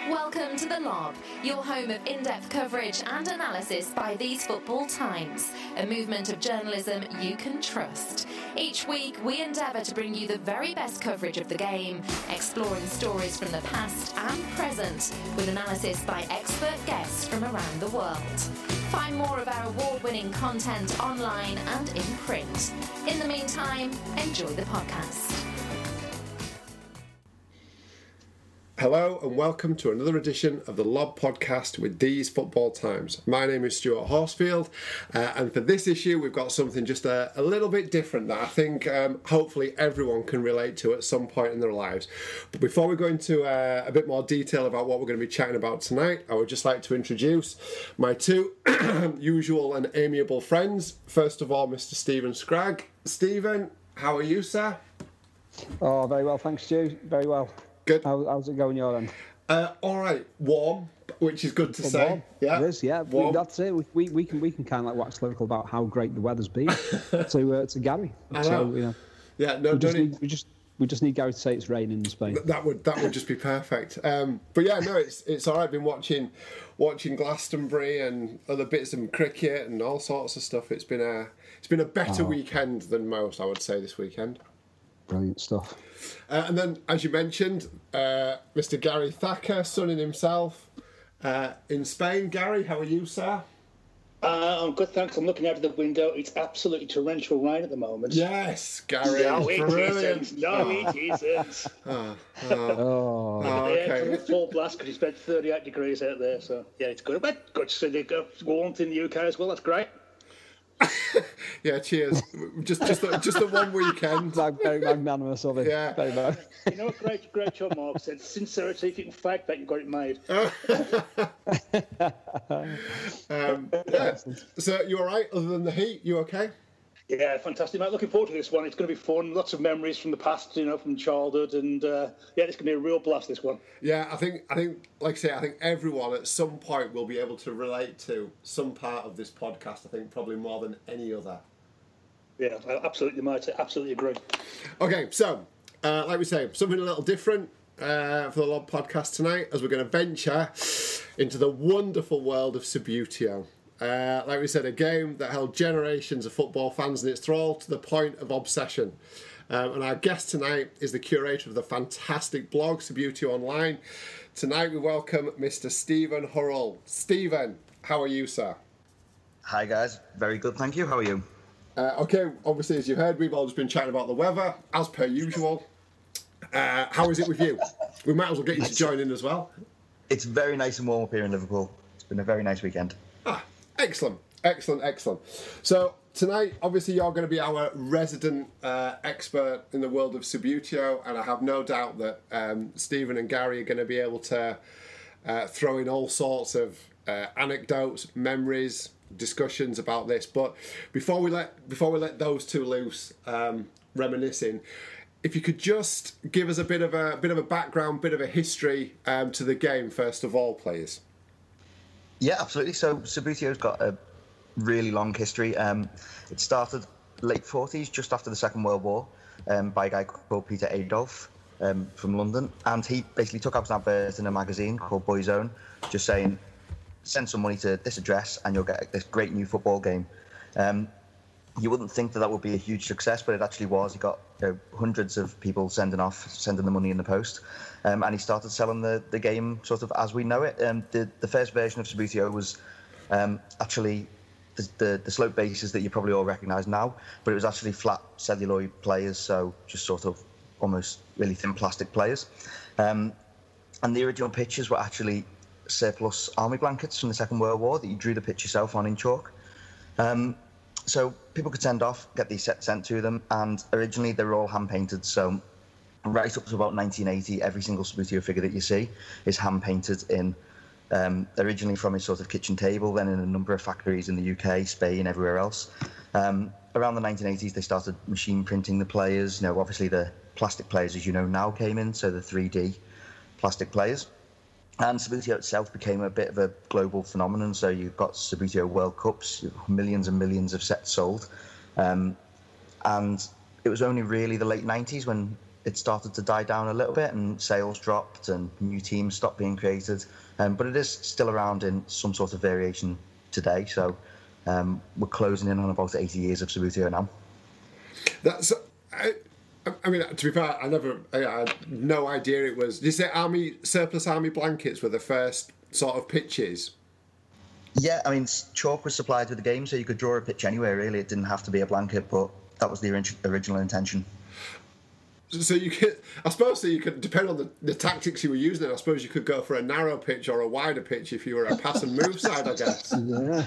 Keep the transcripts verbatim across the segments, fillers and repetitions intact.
Welcome to The Lob, your home of in-depth coverage and analysis by These Football Times, a movement of journalism you can trust. Each week, we endeavour to bring you the very best coverage of the game, exploring stories from the past and present, with analysis by expert guests from around the world. Find more of our award-winning content online and in print. In the meantime, enjoy the podcast. Hello and welcome to another edition of the Lob Podcast with These Football Times. My name is Stuart Horsfield, uh, and for this issue we've got something just a, a little bit different that I think um, hopefully everyone can relate to at some point in their lives. But before we go into uh, a bit more detail about what we're going to be chatting about tonight, I would just like to introduce my two usual and amiable friends. First of all, Mister Stephen Scragg. Stephen, how are you, sir? Oh, very well, thanks, Stu. Very well. Good. How, how's it going your end? Uh, all right, warm, which is good to well, say. Warm. Yeah, it is. Yeah, we, that's it. We, we we can we can kind of like wax lyrical about how great the weather's been to uh, to Gary. I so know. you know, yeah, no, we just, don't need, we just we just need Gary to say it's raining in Spain. That would that would just be perfect. Um, but yeah, no, it's it's all right. I've been watching watching Glastonbury and other bits of cricket and all sorts of stuff. It's been a it's been a better oh. weekend than most, I would say, this weekend. Brilliant stuff. Uh, and then, as you mentioned, uh, Mister Gary Thacker, sunning himself uh, in Spain. Gary, how are you, sir? Uh, I'm good, thanks. I'm looking out of the window. It's absolutely torrential rain at the moment. Yes, Gary. No, it brilliant. isn't. No, oh. it isn't. Oh, oh. Oh, oh Yeah, okay. it's full blast because it's about thirty-eight degrees out there. So, yeah, it's good. But good to see the warmth in the U K as well. That's great. Yeah, cheers. Just, just, the, just the one weekend. like very magnanimous of it. Yeah. Very much. You know what great, great job Mark said? Sincerity, if you can fake that, you've got it made. um, yeah. So, you all right? Other than the heat, you okay? Yeah, fantastic, mate. Looking forward to this one. It's going to be fun. Lots of memories from the past, you know, from childhood, and uh, yeah, it's going to be a real blast. This one. Yeah, I think, I think, like I say, I think everyone at some point will be able to relate to some part of this podcast. I think probably more than any other. Yeah, absolutely, mate. I absolutely agree. Okay, so uh, like we say, something a little different uh, for the Lob Podcast tonight, as we're going to venture into the wonderful world of Subbuteo. Uh, like we said, a game that held generations of football fans in its thrall to the point of obsession. Um, and our guest tonight is the curator of the fantastic blog, Subbuteo Online. Tonight we welcome Mister Stephen Hurrell. Stephen, how are you, sir? Hi, guys. Very good, thank you. How are you? Uh, okay, obviously, as you heard, we've all just been chatting about the weather, as per usual. Uh, how is it with you? We might as well get you to join in as well. It's very nice and warm up here in Liverpool. It's been a very nice weekend. Ah, excellent, excellent, excellent. So tonight, obviously, you're going to be our resident uh, expert in the world of Subbuteo, and I have no doubt that um, Stephen and Gary are going to be able to uh, throw in all sorts of uh, anecdotes, memories, discussions about this. But before we let before we let those two loose, um, reminiscing, if you could just give us a bit of a bit of a background, bit of a history um, to the game, first of all, please. Yeah, absolutely. So Subbuteo's got a really long history. Um, it started late forties, just after the Second World War, um, by a guy called Peter Adolf um, from London, and he basically took out an advert in a magazine called Boyzone, just saying, send some money to this address and you'll get this great new football game. Um, you wouldn't think that that would be a huge success, but it actually was. He got you know, hundreds of people sending off, sending the money in the post, um, and he started selling the, the game sort of as we know it. Um, the, the first version of Subbuteo was um, actually the, the, the slope bases that you probably all recognise now, but it was actually flat celluloid players, so just sort of almost really thin plastic players. Um, and the original pitches were actually surplus army blankets from the Second World War that you drew the pitch yourself on in chalk. Um, so people could send off, get these sets sent to them, and originally they were all hand-painted, so right up to about nineteen eighty, every single Subbuteo figure that you see is hand-painted in, um, originally from his sort of kitchen table, then in a number of factories in the U K, Spain, everywhere else. Um, around the nineteen eighties, they started machine printing the players. You know, obviously the plastic players, as you know, now came in, so the three D plastic players. And Subbuteo itself became a bit of a global phenomenon. So you've got Subbuteo World Cups, millions and millions of sets sold. Um, and it was only really the late nineties when it started to die down a little bit, and sales dropped, and new teams stopped being created. Um, but it is still around in some sort of variation today. So um, we're closing in on about eighty years of Subbuteo now. That's. I, I mean, to be fair, I never. I had no idea it was. Did you say army surplus army blankets were the first sort of pitches? Yeah, I mean, chalk was supplied with the game, so you could draw a pitch anywhere. Really, it didn't have to be a blanket, but that was the orig- original intention. So you could, I suppose, so you could depend on the, the tactics you were using. I suppose you could go for a narrow pitch or a wider pitch if you were a pass and move side, I guess. Yeah.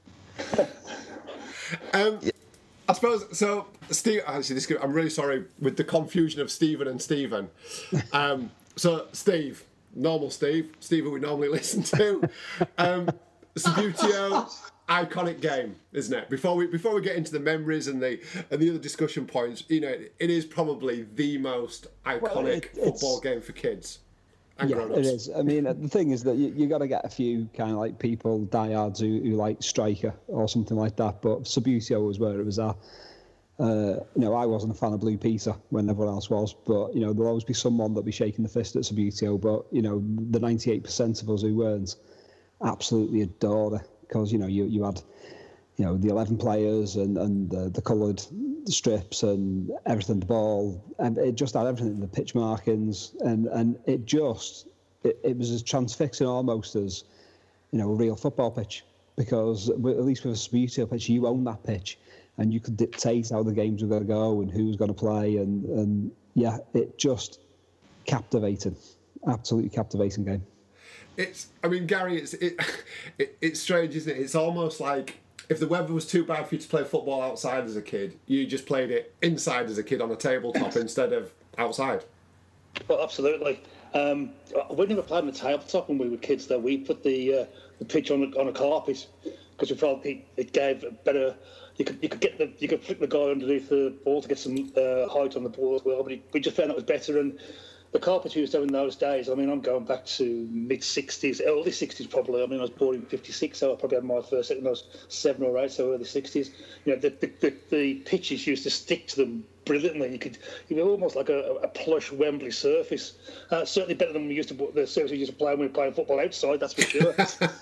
Um, yeah. I suppose so. Steve, actually, this, I'm really sorry with the confusion of Stephen and Stephen. Um, so Steve, normal Steve, Steve who we normally listen to. Um, Subbuteo, iconic game, isn't it? Before we before we get into the memories and the and the other discussion points, you know, it, it is probably the most iconic well, it, football game for kids. And yeah, grown-ups. It is. I mean, the thing is that you you got to get a few kind of like people diehards who, who like Striker or something like that. But Subbuteo was where it was at. Uh, you know, I wasn't a fan of Blue Peter when everyone else was, but you know, there'll always be someone that'll be shaking the fist at Subbuteo. But you know, the ninety-eight percent of us who weren't absolutely adored it because you know you you had you know the eleven players and and the, the coloured strips and everything, the ball, and it just had everything, the pitch markings, and and it just it, it was as transfixing almost as you know a real football pitch, because at least with a Subbuteo pitch you own that pitch and you could dictate how the games were going to go and who was going to play, and and yeah, it just captivated, absolutely captivating game. It's, I mean, Gary, it's it, it, it's strange, isn't it? It's almost like if the weather was too bad for you to play football outside as a kid, you just played it inside as a kid on a tabletop instead of outside. Well, absolutely. Um, we never played on the tabletop when we were kids, though. We put the uh, the pitch on a, on a carpet because we felt it, it gave a better. You could you could get the you could flick the guy underneath the ball to get some uh, height on the ball as well. But we just found that was better. And the carpet we used to have in those days, I mean, I'm going back to mid-sixties, early sixties probably. I mean, I was born in fifty-six, so I probably had my first set when I was seven or eight, so early sixties. You know, the the, the, the pitches used to stick to them brilliantly. You could, you know, almost like a, a plush Wembley surface. Uh, certainly better than we used to, the surface we used to play when we were playing football outside, that's for sure.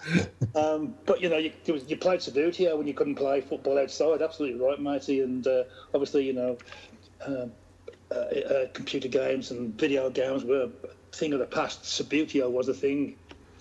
um, but, you know, you, you played Subbuteo when you couldn't play football outside. Absolutely right, matey. And uh, obviously, you know... Um, Uh, uh, computer games and video games were a thing of the past. Subbuteo was a thing.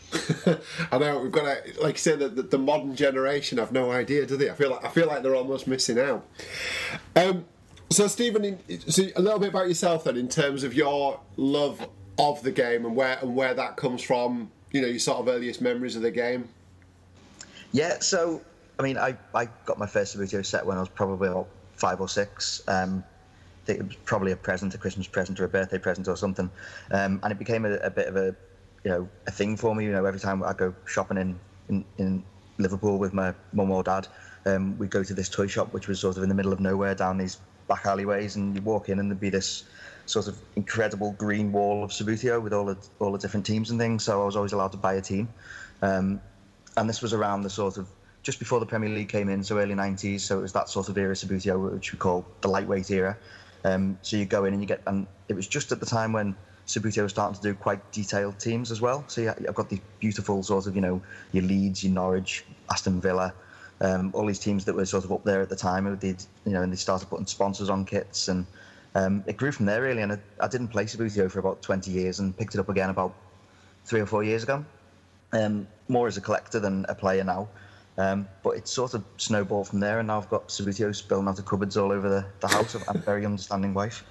I know we've got to, like you said, the, the modern generation have no idea, do they? I feel like I feel like they're almost missing out. Um, so, Stephen, so a little bit about yourself then, in terms of your love of the game and where and where that comes from. You know, your sort of earliest memories of the game. Yeah, so I mean, I, I got my first Subbuteo set when I was probably about five or six. Um, I think it was probably a present, a Christmas present or a birthday present or something, um, and it became a, a bit of a, you know, a thing for me. You know, every time I go shopping in, in, in Liverpool with my mum or dad, um, we'd go to this toy shop, which was sort of in the middle of nowhere down these back alleyways, and you walk in and there'd be this sort of incredible green wall of Subbuteo with all the all the different teams and things. So I was always allowed to buy a team, um, and this was around the sort of just before the Premier League came in, so early nineties. So it was that sort of era Subbuteo, which we call the lightweight era. Um, so you go in and you get, and it was just at the time when Subbuteo was starting to do quite detailed teams as well. So yeah, I've got these beautiful sort of, you know, your Leeds, your Norwich, Aston Villa, um, all these teams that were sort of up there at the time. Who did, you know, and they started putting sponsors on kits, and um, it grew from there really. And I, I didn't play Subbuteo for about twenty years, and picked it up again about three or four years ago. Um, more as a collector than a player now. Um, but it's sort of snowballed from there, and now I've got Subbuteo spilling out of cupboards all over the, the house. I'm a very understanding wife.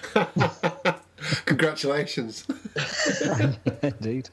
Congratulations. Indeed.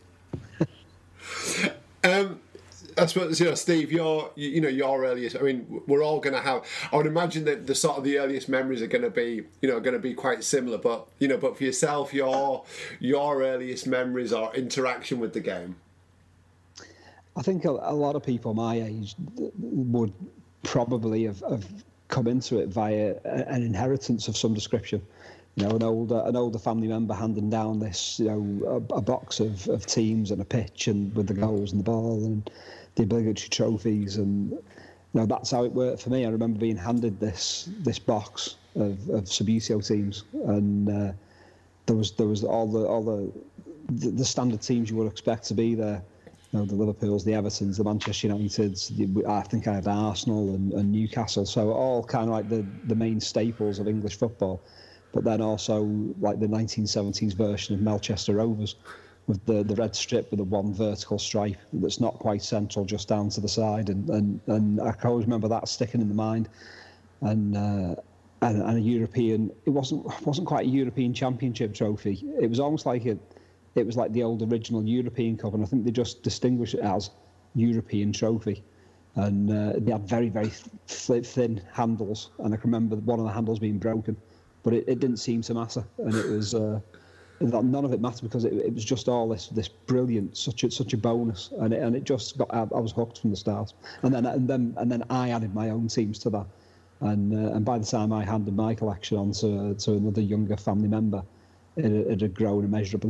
Um, I suppose, you know, Steve, your you, you know your earliest. I mean, we're all going to have. I would imagine that the sort of the earliest memories are going to be, you know, going to be quite similar. But you know, but for yourself, your your earliest memories or interaction with the game. I think a, a lot of people my age would probably have, have come into it via an inheritance of some description. You know, an older an older family member handing down this, you know, a, a box of, of teams and a pitch and with the goals and the ball and the obligatory trophies, and you know that's how it worked for me. I remember being handed this this box of, of Subbuteo teams, and uh, there was there was all the all the, the the standard teams you would expect to be there. You know, the Liverpools, the Evertons, the Manchester Uniteds. The, I think I had Arsenal and, and Newcastle. So all kind of like the, the main staples of English football. But then also like the nineteen seventies version of Melchester Rovers, with the, the red strip with the one vertical stripe that's not quite central, just down to the side. And and, and I can always remember that sticking in the mind. And. Uh, And, and a European, it wasn't wasn't quite a European Championship trophy. It was almost like it, it was like the old original European Cup, and I think they just distinguished it as European Trophy. And uh, they had very very th- thin handles, and I can remember one of the handles being broken, but it, it didn't seem to matter, and it was uh, none of it mattered because it, it was just all this this brilliant, such a such a bonus, and it, and it just got I, I was hooked from the start, and then and then and then I added my own teams to that. And uh, and by the time I handed my collection on to to another younger family member, it, it had grown immeasurably.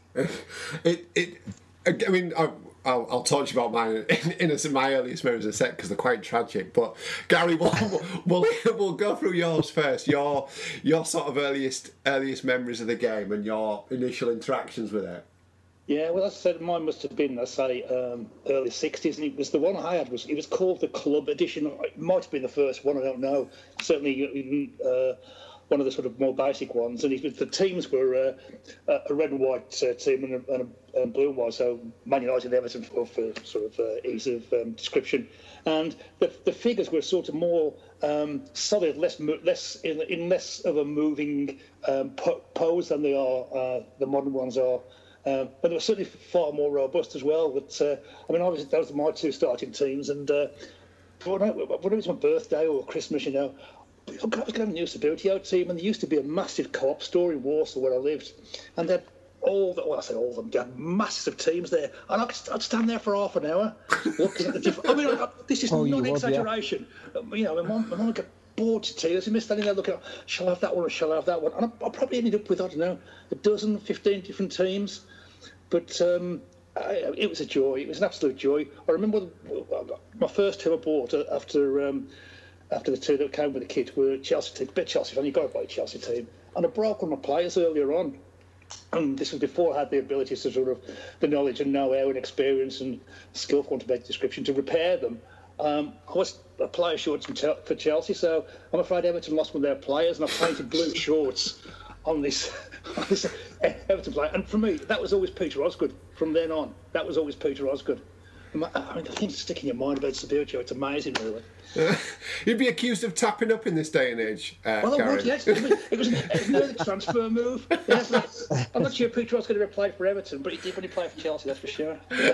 It it I mean I, I'll I'll talk to you about mine in, in a, my earliest memories of set because they're quite tragic. But Gary, we'll, we'll we'll go through yours first. Your your sort of earliest earliest memories of the game and your initial interactions with it. Yeah, well, as I said, mine must have been, I say, um, early sixties, and it was the one I had was it was called the Club Edition. It might have been the first one, I don't know. Certainly, uh, one of the sort of more basic ones. And it was, the teams were uh, a red and white uh, team and a, and a and blue and white. So Man United and Everton for, for sort of uh, ease of um, description. And the the figures were sort of more um, solid, less less in, in less of a moving um, po- pose than they are uh, the modern ones are. Um, but they were certainly far more robust as well. But uh, I mean, obviously, those were my two starting teams. And uh, when, I, when it was my birthday or Christmas, you know, I was going to have a new Subbuteo team, and there used to be a massive co-op store in Warsaw where I lived, and they had all the, well, I say all of them, they had massive teams there, and I'd, I'd stand there for half an hour looking at the different. I mean, I, this is oh, not you exaggeration. Would, yeah. You know, my mum, my mum would get bored to tears, and me standing there looking, shall I have that one or shall I have that one? And I, I probably ended up with, I don't know, a dozen, fifteen different teams. But um, I, it was a joy. It was an absolute joy. I remember my first team I bought after um, after the two that came with the kit were Chelsea team. Bit Chelsea fan, you've got to buy a Chelsea team. And I broke one of my players earlier on. And this was before I had the ability to sort of, the knowledge and know-how and experience and skill, for want of a better description, to repair them. Um, I was a player shorts for Chelsea, so I'm afraid Everton lost one of their players, and I painted blue shorts on this, on this Everton player. And for me, that was always Peter Osgood. From then on, that was always Peter Osgood. I mean, the things that stick in your mind about Subbuteo, it's amazing, really. Uh, you'd be accused of tapping up in this day and age, uh, well, I Karen. would, yes. It was, it was an early transfer move. Yes, I'm not sure Peter Osgood ever played for Everton, but he did when he played for Chelsea, that's for sure. Yeah.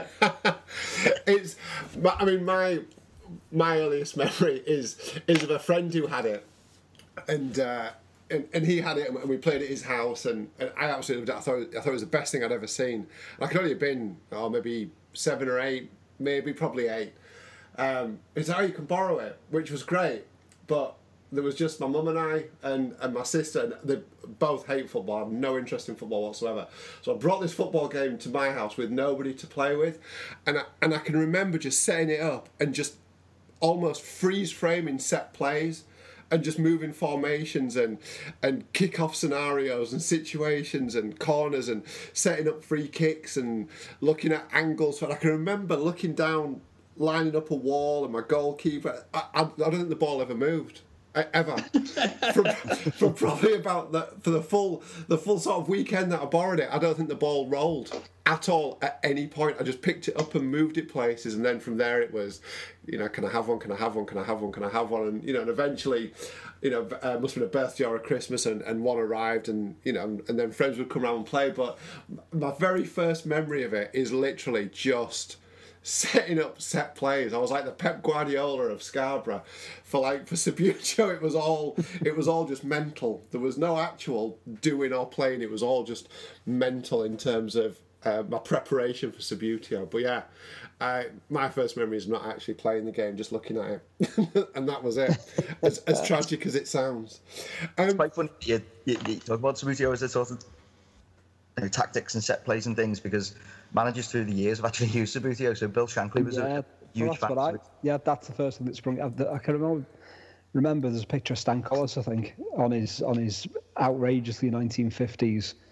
It's, I mean, my my earliest memory is is of a friend who had it, and. Uh, And, and he had it, and we played at his house, and, and I absolutely loved it. I thought, I thought it was the best thing I'd ever seen. I could only have been, oh, maybe seven or eight, maybe probably eight. Um, it's how you can borrow it, which was great. But there was just my mum and I and, and my sister, and they both hate football, have no interest in football whatsoever. So I brought this football game to my house with nobody to play with, and I, and I can remember just setting it up and just almost freeze framing set plays. And just moving formations and and kick-off scenarios and situations and corners and setting up free kicks and looking at angles. But I can remember looking down, lining up a wall, and my goalkeeper. I, I, I don't think the ball ever moved. Ever from, from probably about the for the full the full sort of weekend that I borrowed it, I don't think the ball rolled at all at any point. I just picked it up and moved it places, and then from there it was, you know, can I have one? Can I have one? Can I have one? Can I have one? And you know, and eventually, you know, uh, must have been a birthday or a Christmas, and, and one arrived, and you know, and, and then friends would come around and play. But my very first memory of it is literally just setting up set plays. I was like the Pep Guardiola of Scarborough. For like for Subbuteo, it was all it was all just mental. There was no actual doing or playing. It was all just mental in terms of uh, my preparation for Subbuteo. But yeah, I, my first memory is not actually playing the game, just looking at it, and that was it. As, as tragic as it sounds. Um, it's quite funny. You, you, you talk about Subbuteo as a sort of, you know, tactics and set plays and things, because managers through the years have actually used Subbuteo. So Bill Shankly was yeah, a huge well, fan. I, yeah, that's the first thing that sprung up. I can remember, remember there's a picture of Stan Collis, I think, on his on his outrageously nineteen fifties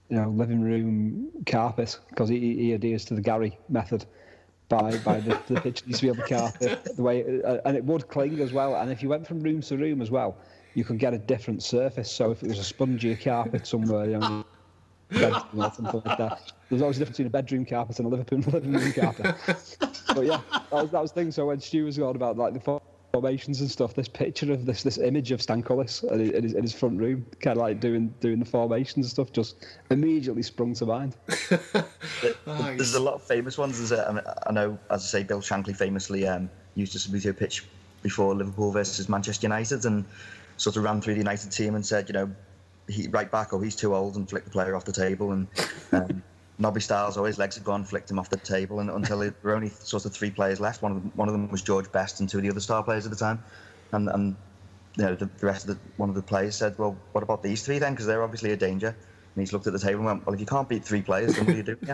you know, living room carpet because he, he adheres to the Gary method. By by the, the pitch needs to be on the carpet, the way, uh, and it would cling as well. And if you went from room to room as well, you could get a different surface. So if it was a spongier carpet somewhere, you know, bedroom or something like that, there's always a difference between a bedroom carpet and a Liverpool living room carpet. But yeah, that was that was the thing. So when Stu was on about like the formations and stuff, this picture of this this image of Stan Cullis in his, in his front room, kind of like doing doing the formations and stuff, just immediately sprung to mind. There's a lot of famous ones. There's a, I, mean, I know, as I say, Bill Shankly famously um, used a Subbuteo pitch before Liverpool versus Manchester United, and sort of ran through the United team and said, you know, he right back, oh, he's too old, and flicked the player off the table, and um, Nobby Stiles, oh, his legs had gone, flicked him off the table, and until there were only sort of three players left. One of them, one of them was George Best, and two of the other star players at the time, and, and you know, the, the rest of the one of the players said, well, what about these three then? Because they're obviously a danger. And he's looked at the table and went, well, if you can't beat three players, then what do you do? Yeah.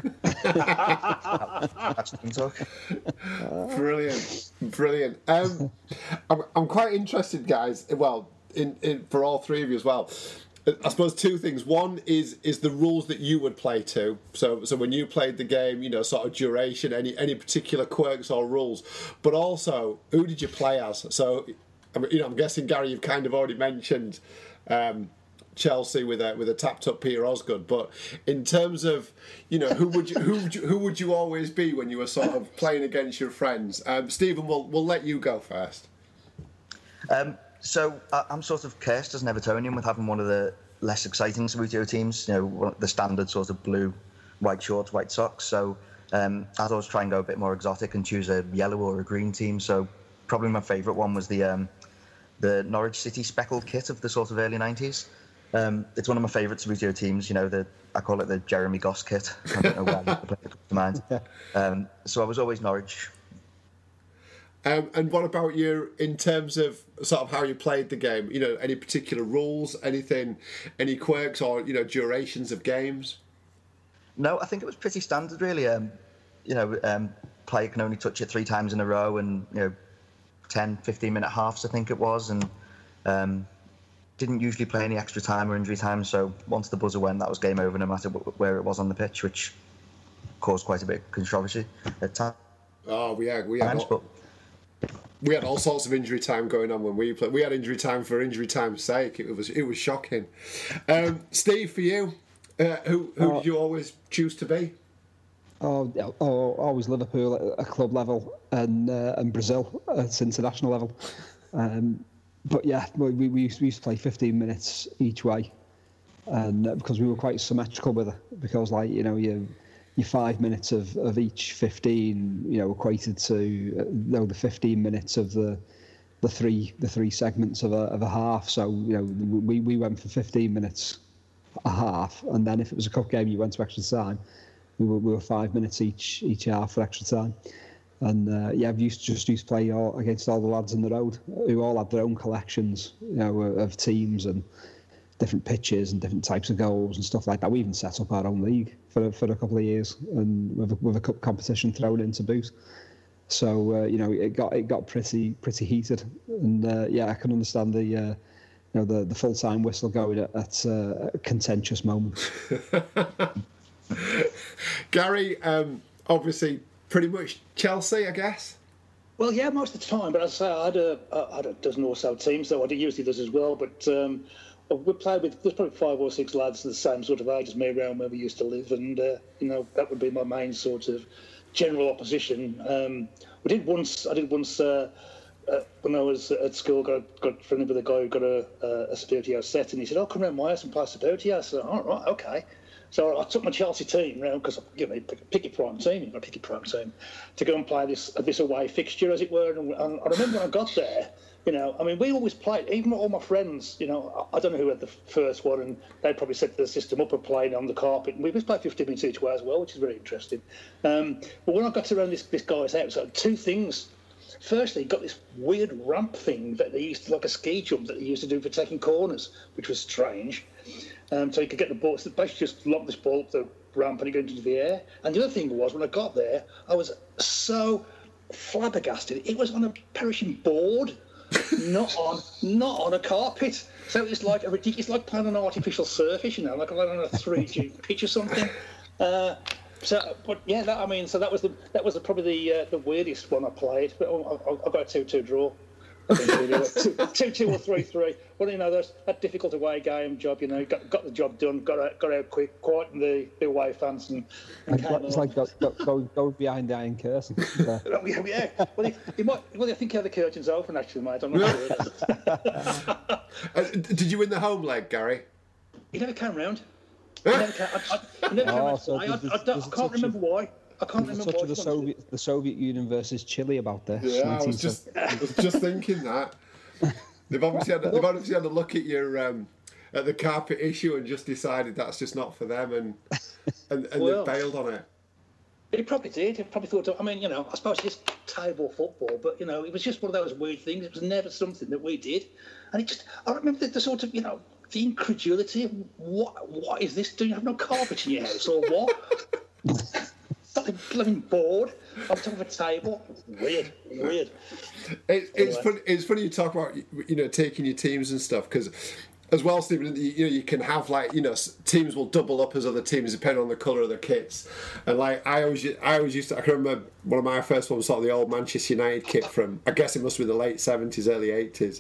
That's team talk. Brilliant, brilliant. Um, I'm, I'm quite interested, guys. Well, in, in for all three of you as well. I suppose two things. One is is the rules that you would play to. So so when you played the game, you know, sort of duration, any any particular quirks or rules. But also, who did you play as? So, I mean, you know, I'm guessing, Gary, you've kind of already mentioned Um, Chelsea with a with a tapped up Peter Osgood, but in terms of, you know, who would you who would you, who would you always be when you were sort of playing against your friends? Um, Stephen, we'll we'll let you go first. Um, so I'm sort of cursed as an Evertonian with having one of the less exciting Subbuteo teams. You know, the standard sort of blue, white shorts, white socks. So um, I'd always try and go a bit more exotic and choose a yellow or a green team. So probably my favourite one was the um, the Norwich City speckled kit of the sort of early nineties. Um, it's one of my favourite Subbuteo teams. You know, the I call it the Jeremy Goss kit. I don't know why the player comes to mind. Um, so I was always Norwich. Um, and what about you in terms of sort of how you played the game? You know, any particular rules, anything, any quirks, or you know, durations of games? No, I think it was pretty standard, really. Um, you know, um, player can only touch it three times in a row, and you know, ten, fifteen minute halves, I think it was, and. Um, Didn't usually play any extra time or injury time, so once the buzzer went, that was game over, no matter where it was on the pitch, which caused quite a bit of controversy at times. Oh, we had we had all, we had all sorts of injury time going on when we played. We had injury time for injury time's sake. It was it was shocking. Um, Steve, for you, uh, who who oh, did you always choose to be? Oh, oh always Liverpool at a club level, and uh, and Brazil at international level. Um, But yeah, we, we, used, we used to play fifteen minutes each way, and uh, because we were quite symmetrical with it, because like you know your your five minutes of, of each fifteen, you know, equated to uh, you know, the fifteen minutes of the the three the three segments of a of a half. So you know we we went for fifteen minutes a half, and then if it was a cup game, you went to extra time. We were we were five minutes each each half for extra time. And uh, yeah, I've used to just used to play all, against all the lads on the road who all had their own collections, you know, of teams and different pitches and different types of goals and stuff like that. We even set up our own league for for a couple of years, and with a, with a cup competition thrown into boot. So uh, you know, it got it got pretty pretty heated, and uh, yeah, I can understand the uh, you know the the full time whistle going at, at uh, contentious moments. Gary, um, obviously. Pretty much Chelsea, I guess. Well, yeah, most of the time. But as I say, I had a, I had a dozen or so teams, though I usually does as well. But um, we played with there's probably five or six lads the same sort of age as me around where we used to live, and uh, you know that would be my main sort of general opposition. Um, we did once. I did once uh, uh, when I was at school. Got got friendly with a guy who got a, a, a Subbuteo set, and he said, "Oh, come round my house and play Subbuteo." I said, "All right, okay." So I took my Chelsea team round because you know pick, pick your prime team, you know, pick your prime team, to go and play this this away fixture, as it were. And, and I remember when I got there, you know, I mean, we always played. Even all my friends, you know, I, I don't know who had the first one, and they probably set the system up and played on the carpet. And we always played fifteen minutes each way as well, which is very interesting. Um, but when I got around this this guy's house, so two things. Firstly, he got this weird ramp thing that they used to, like a ski jump that they used to do for taking corners, which was strange. Um, so he could get the ball, so basically just lob this ball up the ramp and it goes into the air. And the other thing was, when I got there, I was so flabbergasted. It was on a perishing board. not on, not on a carpet. So it's like a ridiculous, it's like playing on an artificial surface, you know, like on a three G pitch or something. Uh, so, but yeah, that, I mean, so that was the that was the, probably the uh, the weirdest one I played. But I, I got a two-two draw. two two or three three. Well, you know, that's that difficult away game job. You know, got got the job done, got out, got out quick, quietened the, the away fans, and, and it's like, it's like go, go, go, go behind the iron curtain. Yeah. yeah, yeah. Well, he, he might. Well, I think he had the curtains open actually, mate. I'm not sure. uh, did you win the home leg, Gary? He never came round. He never came. I, I, he never came Oh, round. so I, I, there's- I, don't- I there's can't such remember a- why. I can't There's remember touch why. of the Soviet, the Soviet Union versus Chile about this. Yeah, I was just, I was just thinking that. They've obviously had, they've obviously had a look at your um, at the carpet issue and just decided that's just not for them, and and, and Well, they've bailed on it. He probably did. He probably thought. I mean, you know, I suppose it's table football, but you know, it was just one of those weird things. It was never something that we did, and it just. I remember the, the sort of, you know, the incredulity of what what is this? Do you have no carpet in your house or what? Something blooming board on top of a table. Weird, weird. It, it's Anyway. funny. It's funny you talk about, you know, taking your teams and stuff, because as well, Stephen, you you know, you can have, like, you know, s- teams will double up as other teams depending on the colour of the kits, and like I always, I always used to. I can remember one of my first ones, sort of the old Manchester United kit from, I guess it must be the late seventies, early eighties.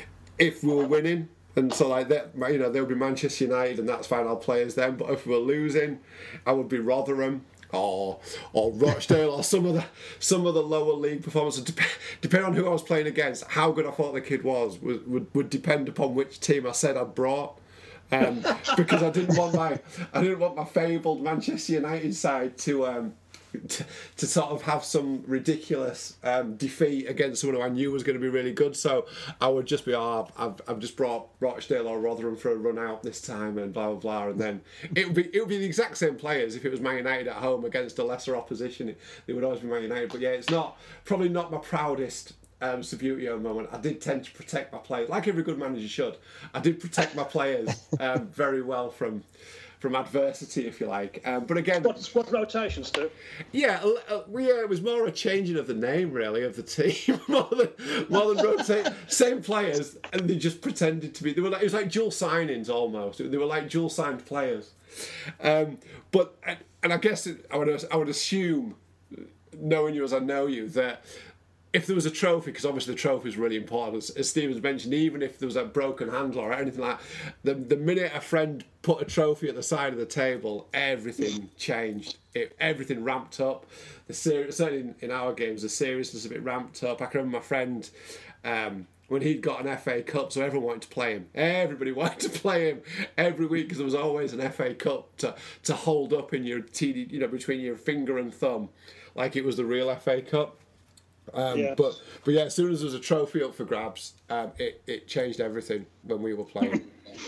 If we were winning. And so, like that, you know, there would be Manchester United, and that's fine. I'll play as them. But if we were losing, I would be Rotherham or or Rochdale or some of the some of the lower league performances. Dep- depending on who I was playing against, how good I thought the kid was would would, would depend upon which team I said I'd brought. Um, because I didn't want my I didn't want my fabled Manchester United side to. Um, To, to sort of have some ridiculous um, defeat against someone who I knew was going to be really good, so I would just be, oh, I've, I've just brought Rochdale or Rotherham for a run out this time, and blah blah blah, and then it would be it would be the exact same players if it was Man United at home against a lesser opposition. It, it would always be Man United, but yeah, it's not probably not my proudest um, Subbuteo moment. I did tend to protect my players, like every good manager should. I did protect my players um, very well from. From adversity, if you like, um, but again, What what rotation, Stu? yeah, uh, we, uh, it was more a changing of the name, really, of the team, more than more than rotate. Same players, and they just pretended to be. They were like, it was like dual signings almost. They were like dual signed players, um, but and I guess I would I would assume, knowing you as I know you, that if there was a trophy, because obviously the trophy is really important, as, as Stephen's mentioned, even if there was a broken handle or anything like that, the, the minute a friend put a trophy at the side of the table, everything changed. It, everything ramped up. The ser- certainly in, in our games, the seriousness of it ramped up. I can remember my friend, um, when he'd got an F A Cup, so everyone wanted to play him. Everybody wanted to play him every week, because there was always an F A Cup to, to hold up in your T D, you know, between your finger and thumb, like it was the real F A Cup. Um, Yeah. But but yeah, as soon as there was a trophy up for grabs, um, it it changed everything when we were playing.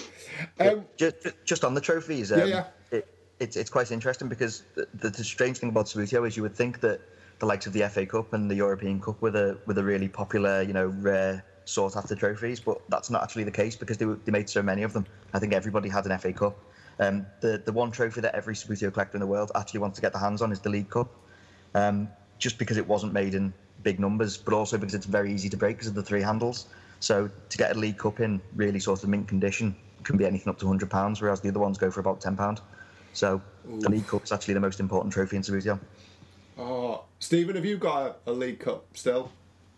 um, Just, just on the trophies, um, Yeah, yeah. It, it's it's quite interesting, because the, the, the strange thing about Subbuteo is you would think that the likes of the F A Cup and the European Cup were the were the really popular, you know, rare sought after trophies, but that's not actually the case, because they were, they made so many of them. I think everybody had an F A Cup. Um, the the one trophy that every Subbuteo collector in the world actually wants to get their hands on is the League Cup, um, just because it wasn't made in big numbers, but also because it's very easy to break because of the three handles. So to get a League Cup in really sort of mint condition can be anything up to one hundred pounds, whereas the other ones go for about ten pounds. So Ooh. The League Cup is actually the most important trophy in Subbuteo. Oh, Stephen, have you got a, a League Cup still?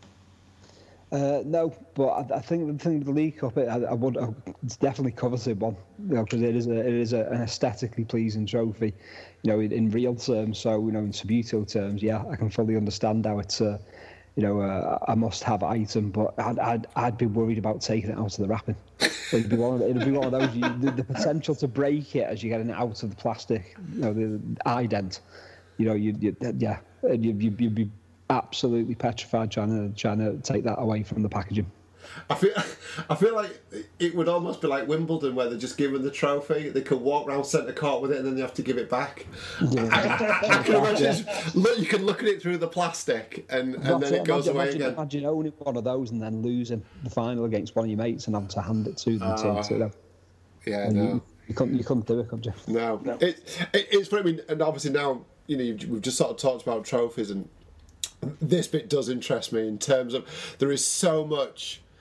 Uh, no, but I, I think the thing with the League Cup, it, I, I would, I, it's definitely coveted one, you know, because it is a, it is a, an aesthetically pleasing trophy, you know, in, in real terms. So, you know, in Subbuteo terms, yeah, I can fully understand how it's a, you know, a, a must-have item. But I'd, I'd, I'd be worried about taking it out of the wrapping. It'd be one of, it'd be one of those. You, the, the potential to break it as you're getting it out of the plastic, you know, the ident. You know, you, you yeah, you, you, you'd be absolutely petrified trying to trying to take that away from the packaging. I feel, I feel like it would almost be like Wimbledon, where they're just given the trophy, they can walk around centre court with it, and then they have to give it back. Yeah. I, I, I can imagine. Yeah. Look, you can look at it through the plastic, and, and then it goes imagine, away imagine, again. Imagine owning one of those and then losing the final against one of your mates and having to hand it to them. Uh, to, to yeah, and no, you, you couldn't, you couldn't do it, could you? No, no. It, it, it's funny. I mean, and obviously now, you know, we've just sort of talked about trophies, and this bit does interest me in terms of there is so much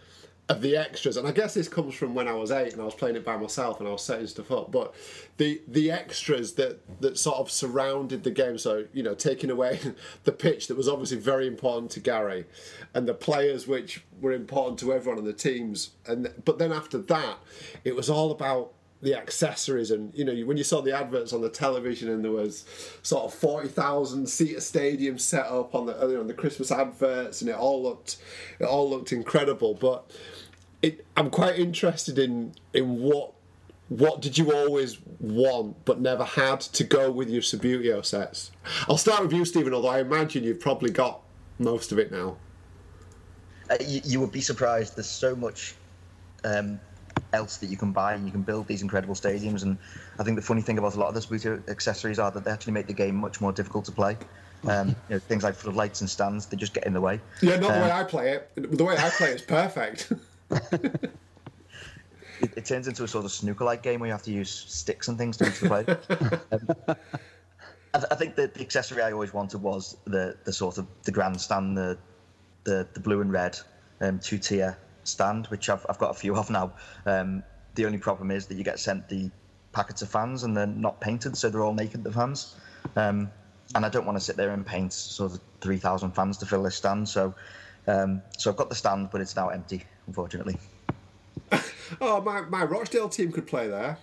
of the extras, and I guess this comes from when I was eight and I was playing it by myself and I was setting stuff up, but the the extras that that sort of surrounded the game, so you know, taking away the pitch that was obviously very important to Gary, and the players which were important to everyone on the teams, and but then after that it was all about the accessories. And you know, when you saw the adverts on the television and there was sort of forty thousand seater stadium set up on the you know, on the Christmas adverts, and it all looked it all looked incredible. But it, I'm quite interested in in what what did you always want but never had to go with your Subbuteo sets? I'll start with you, Stephen, although I imagine you've probably got most of it now. Uh, you, you would be surprised. There's so much um, else that you can buy, and you can build these incredible stadiums. And I think the funny thing about a lot of the Subbuteo accessories are that they actually make the game much more difficult to play. Um, you know, things like floodlights and stands, they just get in the way. Yeah, not um, the way I play it. The way I play it is perfect. it, it turns into a sort of snooker-like game where you have to use sticks and things to reach the play. um, I, th- I think that the accessory I always wanted was the the sort of the grandstand, the the, the blue and red um, two-tier stand, which I've I've got a few of now. Um, the only problem is that you get sent the packets of fans and they're not painted, so they're all naked, the fans. Um, and I don't want to sit there and paint sort of three thousand fans to fill this stand. So, um, so I've got the stand, but it's now empty, unfortunately. Oh, my, my Rochdale team could play there.